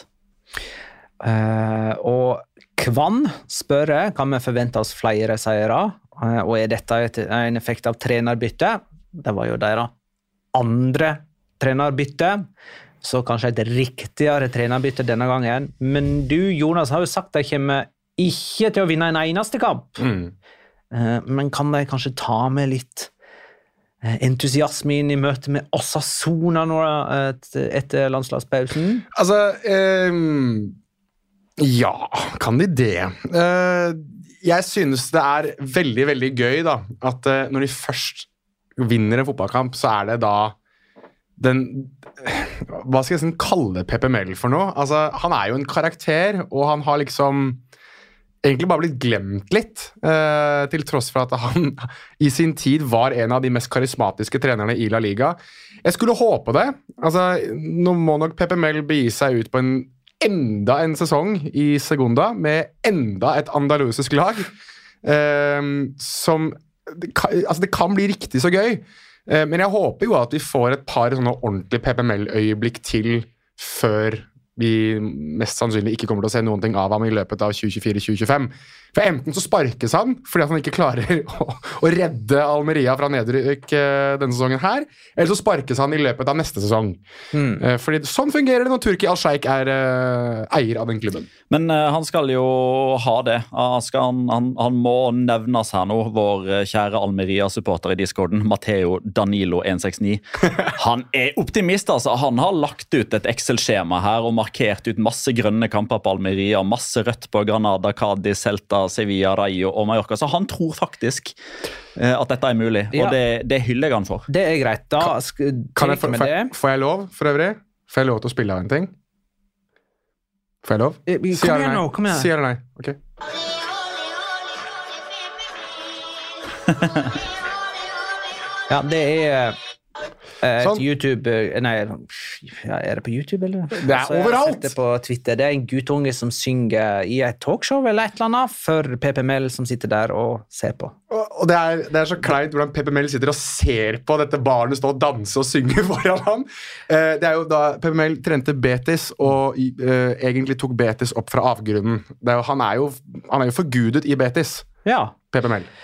Uh, og Kvann spør, kan vi forvente oss flere seire? Uh, og er dette et, en effekt av trenerbytte? Det var jo deres andre trenerbytte, så kanskje et riktigere trenerbytte denne gangen. Men du, Jonas, har jo sagt at de kommer ikke til å vinne en eneste kamp. Mm. Uh, men kan de kanskje ta med litt entusiasmen i møte med Osasuna nå etter landslagspausen? Altså, eh, ja, kan de det? Eh, jeg synes det er veldig, veldig gøy da, at eh, når de først vinner en fotballkamp, så er det da den, hva skal jeg sånn kalle Pepe Mel for noe? Altså, han er jo en karakter, og han har liksom egentlig bare blitt glemt litt, eh, til tross for at han i sin tid var en av de mest karismatiske trenerne i La Liga. Jeg skulle håpe det. Altså, nå må nok Pepe Mel begi seg ut på en enda en sesong i Segunda med enda et andalusisk lag, eh, som det kan, altså det kan bli riktig så gøy, eh, men jeg håper jo at vi får et par sånne ordentlige Pepe Mel-øyeblikk til før vi mest sannsynlig ikke kommer til å se noen ting av ham i løpet av tjue tjuefire til tjue tjuefem. For enten så sparkes han fordi han ikke klarer å, å redde Almeria fra nedrykk uh, denne sesongen her, eller så sparkes han i løpet av neste sesong. Mm. Uh, fordi sånn fungerer det når Turki Al-Sheikh er uh, eier av den klubben. Men uh, han skal jo ha det. Uh, skal han, han, han må nevnes her nå, vår uh, kjære Almeria-supporter i Discorden, Matteo Danilo en seks ni. Han er optimist, altså. Han har lagt ut et Excel-skjema her og markert ut masse grønne kamper på Almeria, masse rødt på Granada, Cádiz, Celta, Sevilla, Rayo og Mallorca, så han tror faktisk eh, at dette er mulig, ja. Og det, det hyller jeg han for. Det er greit, da kan, kan jeg, for, for, Får jeg lov, for øvrig? Får jeg lov til å spille av en ting? Får jeg lov? Kom igjen nå, kom igjen. Si eller nei, ok. Ja, det er et Sånn. YouTube... Nei, ja, er det på YouTube, eller? Det er Altså, jeg har overalt. sett det på Twitter. Det er en guttunge som synger i et talkshow eller et eller annet, for P P Mel som sitter der og ser på. Og og det er, det er så kleint hvordan P P Mel sitter og ser på dette barnet stå og danse og synge foran ham. Eh, det er jo da P P Mel trente Betis og eh, egentlig tok Betis opp fra avgrunnen. Det er jo, han, er jo, han er jo forgudet i Betis, Ja. P P Mel.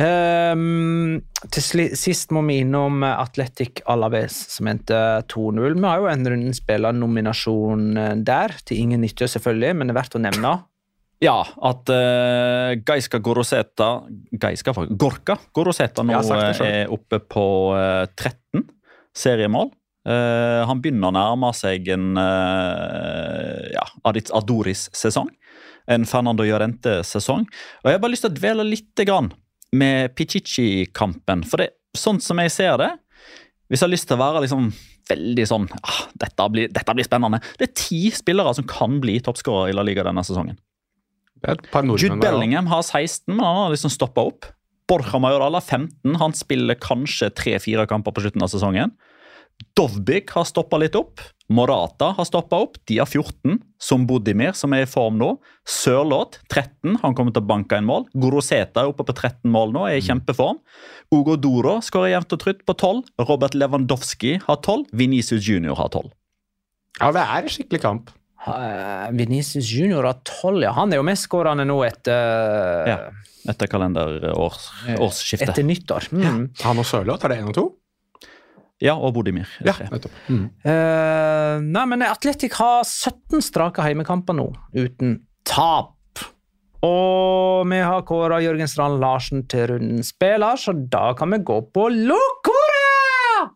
Um, til sli- sist må vi innom Athletic Alaves, som endte to null. Vi har jo en rundespillernominasjon der, til ingen nytte selvfølgelig, men det er verdt å nevne. Ja, at uh, Gaiska Goroseta Gaiska, faktisk, Gorka Goroseta nå Jeg har sagt det selv. er oppe på uh, tretten seriemål. Uh, han begynner å nærme seg en uh, ja, Aditz Adoris-sesong. En Fernando Llorente-sesong. Og jeg har bare lyst til å dvele litt grann med Pichichi-kampen, for det, sånn som jeg ser det, hvis jeg har lyst til å være liksom veldig sånn, ah, dette, blir, dette blir spennende, det er ti spillere som kan bli toppskårer i La Liga denne sesongen. Det er et par nordmenn Jude der, Bellingham har seksten, men han har liksom stoppet opp. Borja Majoral har femten, han spiller kanskje tre-fire kamper på slutten av sesongen. Dovbyk har stoppet litt opp, Morata har stoppet opp, de har fjorten, som Bodimir, som er i form nå. Sørlåt, tretten, han kommer til å banke en mål. Goroseta er oppe på tretten mål nå, er i kjempeform. Ugo Doro skårer jevnt og trutt på tolv. Robert Lewandowski har tolv, Vinicius Junior har tolv. Ja, det er en skikkelig kamp. Uh, Vinicius Junior har tolv, ja. Han er jo mest skårende nå etter, Ja, etter kalenderårsskiftet. etter nyttår. Mm. Han og Sørlåt, er det en og to? Ja, og Bodimir. Ja, nettopp. Mm. Uh, nei, men Atletic har sytten strake heimekamper nå, uten tap. Og vi har kåret Jørgen Strand Larsen til rundens spiller, så da kan vi gå på Locura!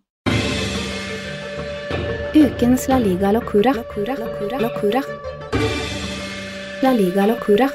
Ukens La Liga Locura. Locura. Locura. Locura. La Liga Locura.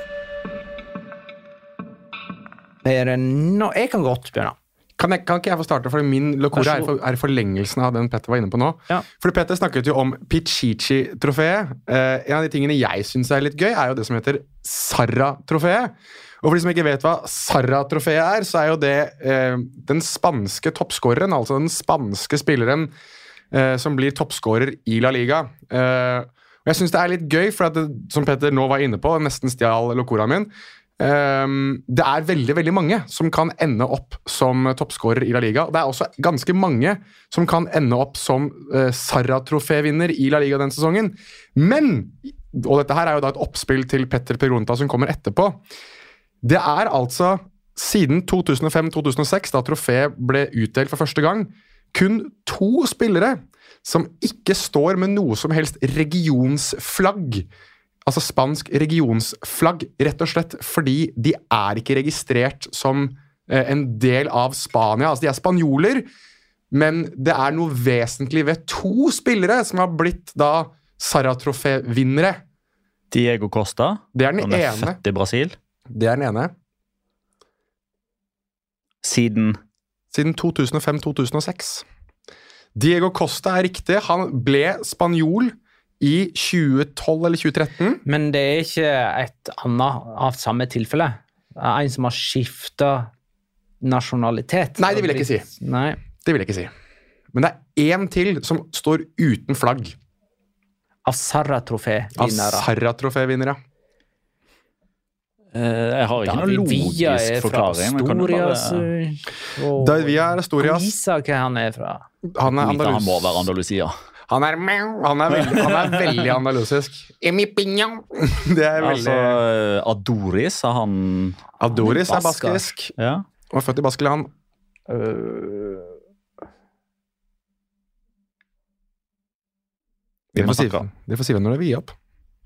Det er en, no, jeg kan godt begynne. Kan, jeg, kan ikke jeg få starte, for min Locura Vær er, så god. for, er forlengelsen av den Petter var inne på nå. Ja. Fordi Petter snakket jo om Pichichi-trofeet. Eh, en av de tingene jeg synes er litt gøy, er jo det som heter Sarra-trofeet. Og for de som ikke vet hva Sarra-trofeet er, så er jo det eh, den spanske toppskåreren, altså den spanske spilleren eh, som blir toppskårer i La Liga. Eh, og jeg synes det er litt gøy, for at det, som Petter nå var inne på, nesten stjal Locoraen min, Um, det er veldig, veldig mange som kan ende opp som toppskårer i La Liga. Det er også ganske mange som kan ende opp som uh, Sarra-trofévinner i La Liga den sesongen. Men, og dette her er jo da et oppspill til Petter Peronta som kommer etterpå, det er altså siden to tusen og fem til to tusen og seks, da troféet ble utdelt for første gang, kun to spillere som ikke står med noe som helst regionsflagg, altså spansk regionsflagg, rett og slett fordi de er ikke registrert som eh, en del av Spania. Altså de er spanjoler, men det er noe vesentlig ved to spillere som har blitt da Sarra-trofé-vinnere. Diego Costa, Det er den han er ene. født i Brasil, Det er den ene. siden Siden to tusen og fem til to tusen og seks. Diego Costa er riktig. Han ble spanjol i tjue tolv eller tjue tretten. Men det er ikke et annet av samme tilfelle. Det er en som har skiftet nasjonalitet. Nei, det vil jeg ikke si. Nei. Det vil jeg ikke si. Men det er én til som står uten flagg. Av Av Sarra-trofé-vinnere. Sarra-trofévinnere. eh, Jeg har ikke noen logisk forklaring. men kan du Asturias. bare- Og David Villa er Asturias. Visa hva han er fra. Han er Vite, andalus. Han må være Andalusia. Han er, han er, veldig, han er veldig andalusisk. Emi piña. Det er veldig... Altså, eh, Adoris, er han Adoris er Basker. baskisk. Ja. Og er født i Baskeland. Øh, Dere får si, snakke. dere får si hvem når dere vil gi opp.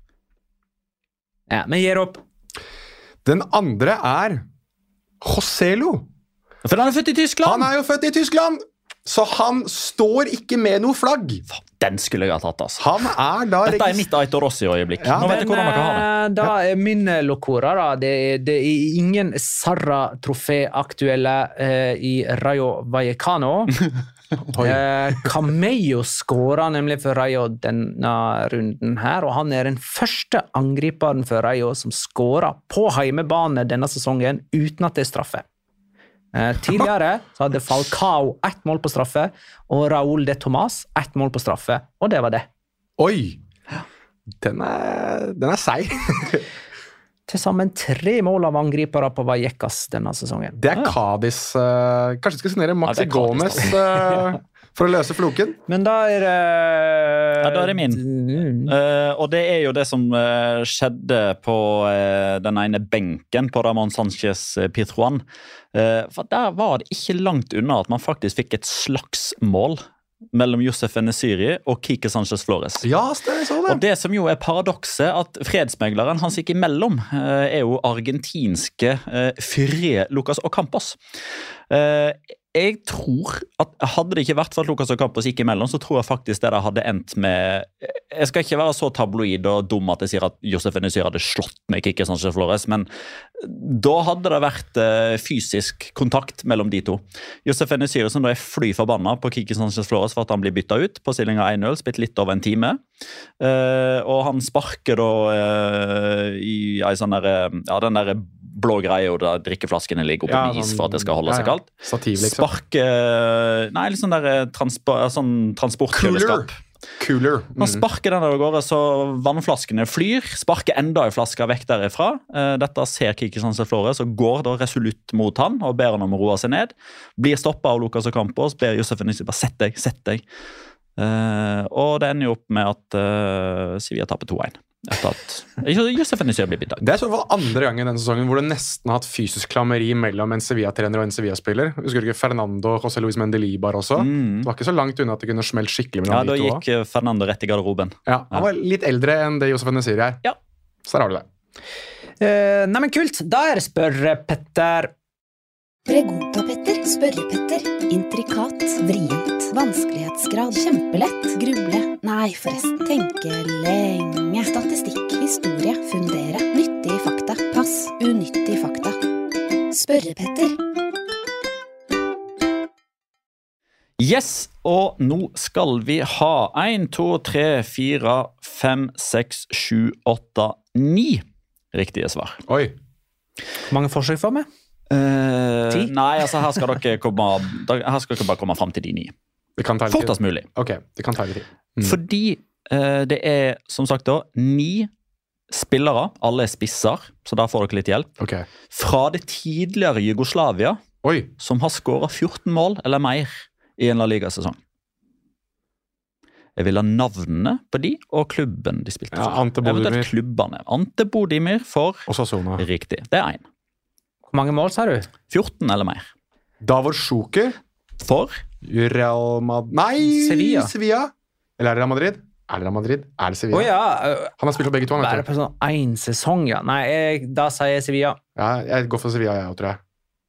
ja, men gir opp. Den andre er Joselo. For han er født i Tyskland! Han er jo født i Tyskland, så han står ikke med noe flagg. Den skulle jeg ha tatt, altså. Han er da Dette er regist- mitt Aitor Rossi-øyeblikk. Ja, Nå vet jeg Men hvordan dere har det. eh, da er min Locora, da. Det er, det er ingen Sarra-trofé-aktuelle eh, i Rayo Vallecano. eh, Camello skåret nemlig for Rayo denne runden her, og han er den første angriperen for Rayo som skårer på heimebane denne sesongen uten at det er straffe. Eh, tidligere så hadde Falcao ett mål på straffe, og Raúl de Tomàs ett mål på straffe, og det var det. Oi! Den er, den er seig. Til sammen tre mål av angripere på Vallecas denne sesongen. Det er Cadiz. Uh, kanskje vi skal signere Maxi ja, Gomez uh, for å løse floken? Men da er det... Uh, ja, da er det min. Mm. Uh, og det er jo det som uh, skjedde på uh, den ene benken på Ramon Sanchez Pizjuan. Uh, for der var det ikke langt unna at man faktisk fikk et slagsmål mellom Josef Enesiri og Kike Sanchez Flores. Ja, det er så det. Og det som jo er paradokset, at fredsmegleren han gikk imellom, er jo argentinske Fyrre Lucas Ocampos. Jeg tror at hadde det ikke vært for at Lucas Ocampos gikk imellom, så tror jeg faktisk det der hadde endt med... Jeg skal ikke være så tabloid og dum at jeg sier at Josef Enesiri hadde slått med Kike Sanchez Flores, men da hadde det vært fysisk kontakt mellom de to. Josef Enesiri som da er fly forbannet på Kike Sanchez Flores for at han blir byttet ut på stillingen av en null, spilt litt over en time. Og han sparker da i en sånn der, ja, den der blå greie, og da drikkeflaskene ligger oppe ja, i is for at det skal holde ja, ja. seg kaldt. Stativ, liksom. Sparke, nei, litt sånn der transpo, sånn transportkjøleskap. Cooler. Mm. Man sparker den der og går, så vannflaskene flyr, sparker enda en flaske vekk derifra. Dette ser Kike Sanchez Flores, og går da resolutt mot han, og ber han om å roe seg ned. Blir stoppet av Lucas Ocampos, ber Josef Enesiri bare sett deg, sett deg. Uh, og det ender jo opp med at uh, Sevilla taper to en. Etter at Josef Enesiri blir byttet. Det er så fall andre gang i denne sesongen hvor det nesten har hatt fysisk klammeri mellom en Sevilla-trener og en Sevilla-spiller. Husker du ikke Fernando og José Luis Mendilibar også? Mm. Det var ikke så langt unna at det kunne smelt skikkelig mellom ja, de to. Ja, da gikk Fernando rett i garderoben. Ja, han var litt eldre enn det Josef Enesiri er. Ja. Så der har du det. Uh, nei, men kult. Da er det spørre, Petter. Pregunta, Petter. Spørre, Petter. Intrikat. Vrient. Vanskelighetsgrad. Kjempelett. Gruble. Nei, forresten. Tenke lenge. Statistikk. Historie. Fundere. Nyttige fakta. Pass. Unyttige fakta. Spørre, Petter. Yes, og nå skal vi ha en, to, tre, fire, fem, seks, sju, åtte, ni riktige svar. Oi. Hvor mange forsøk får vi? Uh, nei, altså her skal dere komme Her skal dere bare komme frem til de ni. Det kan ta litt tid. Fortest mulig. Ok, det kan ta litt tid. Mm. Fordi uh, det er, som sagt da, ni spillere, alle er spisser, så der får dere litt hjelp. Okay. Fra det tidligere Jugoslavia, Oi. Som har skåret fjorten mål eller mer i en La Liga-sesong. Jeg vil ha navnene på de, og klubben de spilte for. Ja, Ante Bodimir. Eventuelt klubbene. Ante Bodimir for... Osasuna. Riktig, det er en. Hvor mange mål, sa du? fjorten eller mer. Davor Sjuker. For? Real Madrid. Nei! Sevilla. Sevilla. Eller er det Real Madrid? Er det Real Madrid? Er det Sevilla? Oh, ja. Han har spilt for begge to. Bare på sånn en sesong, ja. Nei, jeg, da sier jeg Sevilla. Ja, jeg går for Sevilla, jeg, tror jeg.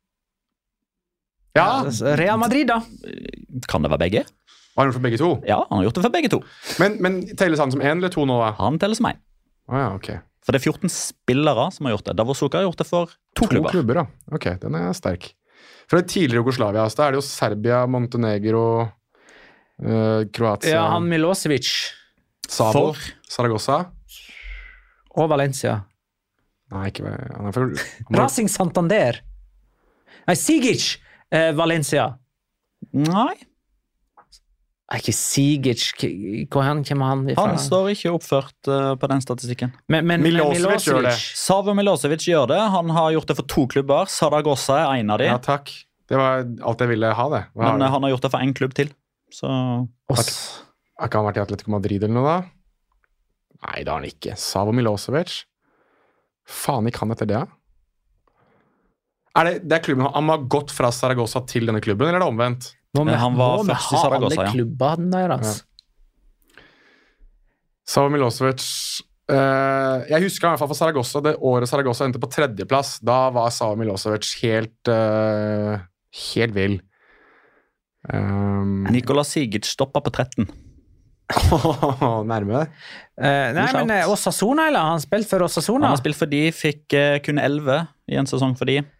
Ja! ja Real Madrid, da. Kan det være begge? Har han gjort for begge to? Ja, han har gjort det for begge to. Men, men telles han som en eller to nå? Da? Han telles som en. Ah, ja, ok. For det er fjorten spillere som har gjort det. Davor Sjuker har gjort det for to, to klubber. To klubber, ja. Ok, den er sterk. For det tidligere Jugoslavia, da er det jo Serbia, Montenegro, uh, Kroatia... Ja, han Milosevic. Sabo, for... Zaragoza. Og Valencia. Nei, ikke... Han er for... Racing Santander. Nei, Sigic, uh, Valencia. Nei. Ikke Sigic, hvor han kommer han ifra? Han står ikke oppført uh, på den statistikken. Men, men Milosevic, Milosevic gjør det. Savo Milosevic gjør det. Han har gjort det for to klubber. Zaragoza er en av de. Ja, takk. Det var alt jeg ville ha, det. Hva men det? Han har gjort det for en klubb til. Så... Har ikke han vært i Atletico Madrid eller noe da? Nei, det har han ikke. Savo Milosevic. Faen, ikke han etter det? Er det, det er klubben han har gått fra Zaragoza til denne klubben, eller er det omvendt? Må vi, han var må vi først i ha Zaragoza, alle ja. klubbene der, altså. Ja. Savo Milosevic uh, Jeg husker i hvert fall for Zaragoza. Det året Zaragoza endte på tredjeplass, da var Savo Milosevic helt uh, helt vill. Um, Nikola Sigic stoppa på tretten. Nærme det. Uh, nei, men uh, Osasuna, eller? Han spilt for Osasuna? Han har spilt for de, fikk uh, kun elleve i en sesong for de.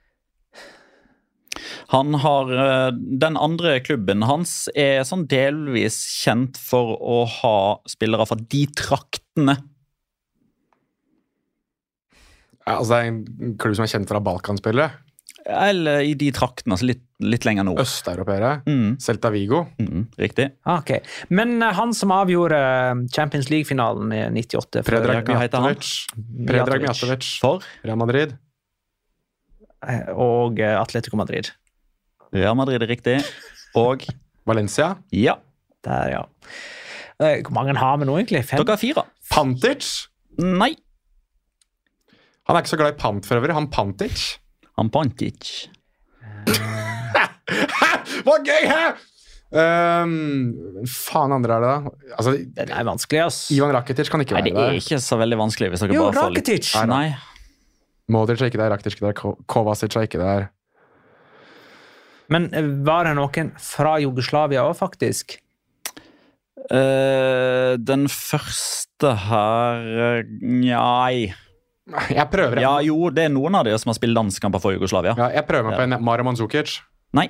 Han har, den andre klubben hans er sånn delvis kjent for å ha spillere fra de traktene. Ja, altså det er en klubb som er kjent for å ha Balkanspillere. Eller i de traktene, altså litt, litt lenger nord. Østeuropeere. Mm. Celta Vigo. Mm, riktig. Ok. Men uh, han som avgjorde Champions League-finalen i nittiåtte for- Predrag hva heter han? Mijatovic. Predrag Mijatovic. For Real Madrid. og uh, Atletico Madrid. Real Madrid er riktig. Og Valencia. ja, Der, ja. Uh, hvor mange har vi nå, egentlig? Fem? dere har fire. Pantic. Nei. Han er ikke så glad i pant for øvrig. Han Pantic. Han Pantic. Hva gøy, hæ? Um, faen andre er det da? Altså, Den er vanskelig, ass. Ivan Rakitic kan ikke Nei, være det er der. ikke så veldig vanskelig hvis dere Jo, bare får litt... Rakitic! Nei. Modric er ikke der, Rakitic er ikke der, Ko- Kovacic er ikke der. Men uh, var det noen fra Jugoslavia også, faktisk? Eh, den første her... eh, Nei. Jeg prøver Ja, jo, det er noen av de som har spilt landskamper for Jugoslavia. Ja, jeg prøver meg på en Mara Mandzukic. Nei.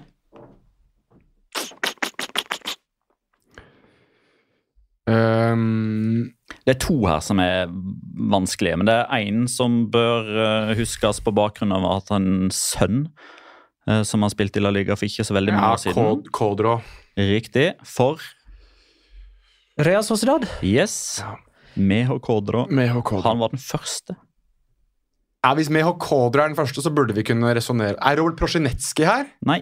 Um, Det er to her som er vanskelige, men det er en som bør eh, huskes på bakgrunn av at en sønn eh, som har spilt i La Liga for ikke så veldig mange ja, år siden. Kod- Kodro. Riktig. For Real Sociedad? yes, Ja. Meho Kodro. Meho Kodro. Han var den første. Ja, hvis Meho Kodro er den første, så burde vi kunne resonere. Er Robert Prosjenetski her? Nei.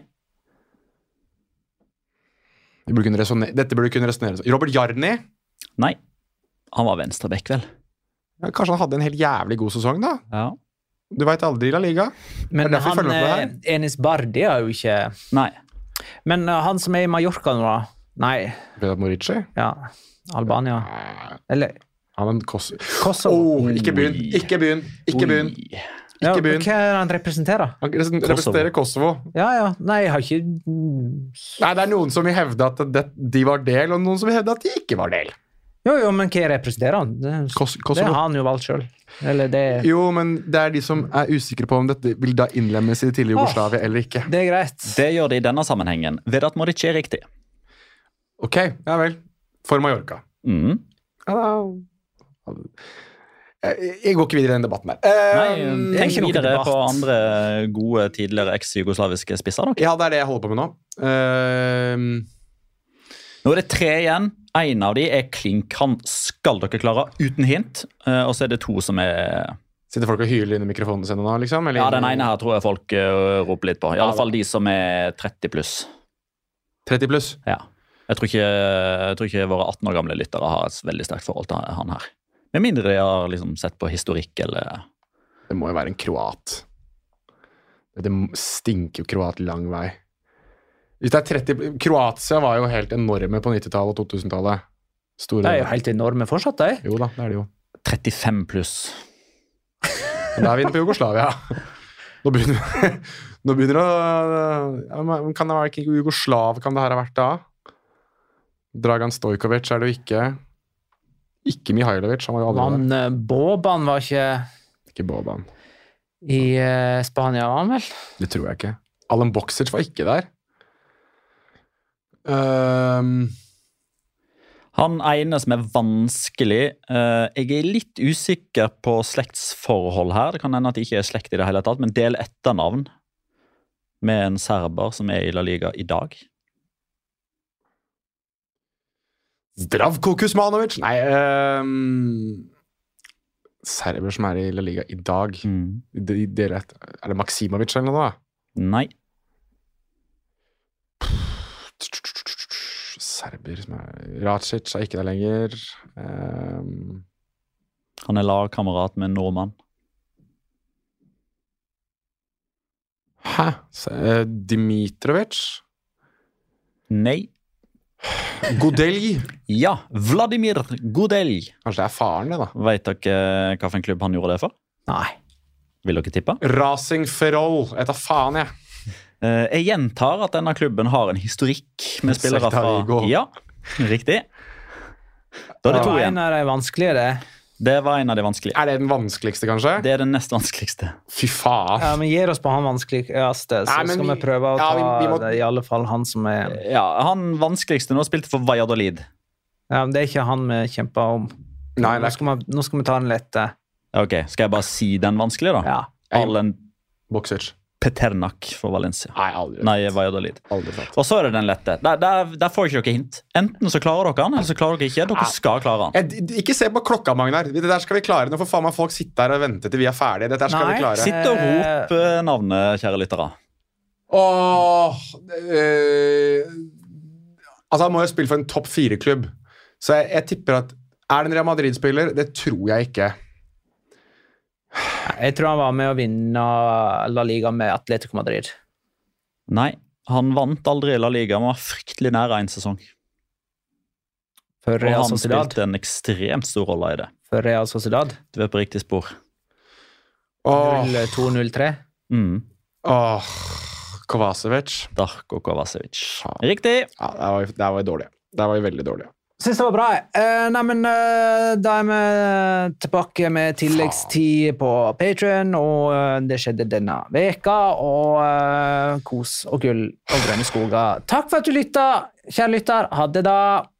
Vi burde kunne resonere. Dette burde vi kunne resonere. Robert Jarni? Nei. Han var venstrebekk, vel? Ja, kanskje han hadde en helt jævlig god sesong, da? Ja. Du vet aldri i La Liga. Men Det er derfor jeg han, følger med på det her. eh, Enis Bardi er jo ikke... Nei. Men uh, han som er i Mallorca nå, da? Nei, Vedat Morici? ja. Albania. Eller Han er en Kos... Kosovo. Oh, ikke begynn, ikke begynn, ikke begynn. Oi. Ja, Ikke begynn. hva er det han representerer? Han representerer Kosovo. Ja, ja. Nei, jeg har ikke Nei, det er noen som vil hevde at det, de var del, og noen som vil hevde at de ikke var del. Jo, jo, men hva representerer han? Det, Kos det Kosovo. har han jo valgt sjøl. Eller det Jo, men det er de som er usikre på om dette vil da innlemmes i det tidligere Jugoslavia eller ikke. Det er greit. Det gjør det i denne sammenhengen. Vedat Morici er riktig. Ok, ja vel. For Mallorca. Mm. Ja, da... Jeg, jeg går ikke videre i den debatten her. Nei, Eh, tenk ikke noe videre debatt. på andre gode tidligere eks-jugoslaviske spisser. Dere. ja, det er det jeg holder på med nå. Eh, Nå er det tre igjen. En av de er klink. Han skal dere klare uten hint. Eh, Og så er det to som er sitter folk og hyler inn i mikrofonene sine nå, liksom? Eller Ja, den ene her tror jeg folk eh, roper litt på. I Ja, alle fall de som er tretti pluss. tretti pluss. Ja. Jeg tror, ikke, jeg tror ikke våre atten år gamle lyttere har et veldig sterkt forhold til han her. Med mindre de har liksom sett på historikk eller Det må jo være en kroat. Det stinker jo kroat lang vei. Hvis det er tretti... Kroatia var jo helt enorme på nittitallet og totusentallet. Store... De er jo helt enorme fortsatt, de. Jo da, det er det jo. trettifem pluss. Men da er vi inne på Jugoslavia. Nå begynner, nå begynner det å ja, men Kan det være ikke Jugoslav kan det her ha vært da? Dragan Stojkovic er det jo ikke. Ikke Mihailovic. Han var jo aldri der. Han eh, Boban var ikke Ikke Boban. i eh, Spania, var han vel? Det tror jeg ikke. Alan Boksic var ikke der. Um, Han ene som er vanskelig eh, Jeg er litt usikker på slektsforhold her. Det kan hende at det ikke er slekt i det hele tatt, men del etternavn med en serber som er i La Liga i dag. Zdravko Kuzmanovic! Nei um, serber som er i La Liga i dag. Mm. De, dere, er det Maksimovic eller noe? Da? Nei. Serber som er Racic er ikke der lenger. Um, Han er lagkamerat med en nordmann. hæ? Se- eh, Dimitrovic? Nei. Godelj? Ja, Vladimir Godelj. Kanskje det er faren, det, da. Vet dere hvilken klubb han gjorde det for? Nei. Vil dere tippe? Racing Ferrol. Jeg tar faen, jeg. Eh, Jeg gjentar at denne klubben har en historikk med spillere Celta fra Vigo. Ja, riktig. Da er det Det to var igjen. en av de vanskelige, det. Det var en av de vanskelige. Er det den vanskeligste, kanskje? Det er den nest vanskeligste. Fy faen. Ja, men gir oss på han vanskeligste, så Nei, men skal vi- vi prøve å ja, ta vi- vi må- det, i alle fall han som er Ja, Han vanskeligste nå spilte for Valladolid. ja, men Det er ikke han vi kjemper om. Nei, det Nå er skal, vi, nå skal vi ta den lette. Ok, Skal jeg bare si den vanskelige, da? Ja. Allen Boksic. Peternak for Valencia. Nei, aldri. Nei, Valladolid. Aldri sant. Og så er det den lette. Der, der, der får ikke dere hint. Enten så klarer dere den, eller så klarer dere ikke. Dere skal klare den. Jeg, ikke se på klokka, Magnar. Det der skal vi klare. Nå får faen meg folk sitte her og vente til vi er ferdige. Dette her skal Nei. vi klare. Sitt og rop eh, navnet, kjære lyttere. Åh, øh, altså han må jo spille for en topp fire-klubb. Så jeg, jeg tipper at er det en Real Madrid-spiller? Det tror jeg ikke. Jeg tror han var med å vinne La Liga med Atletico Madrid. Nei, han vant aldri La Liga, men var fryktelig nære en sesong. For Og Real han Sociedad. spilte en ekstremt stor rolle i det. For Real Sociedad. Du er på riktig spor. Åh, null to null tre. Mm. åh, Kovacevic. Darko Kovacevic. Riktig! Ja, der var vi, der var vi dårlige. Der var vi veldig dårlige. Syns det var bra. Eh, nei, men eh, da er vi tilbake med tilleggstid på Patreon, og eh, det skjedde denne veka, og eh, kos og gull og grønne skoger. Takk for at du lytta, kjære lytter. Ha det da.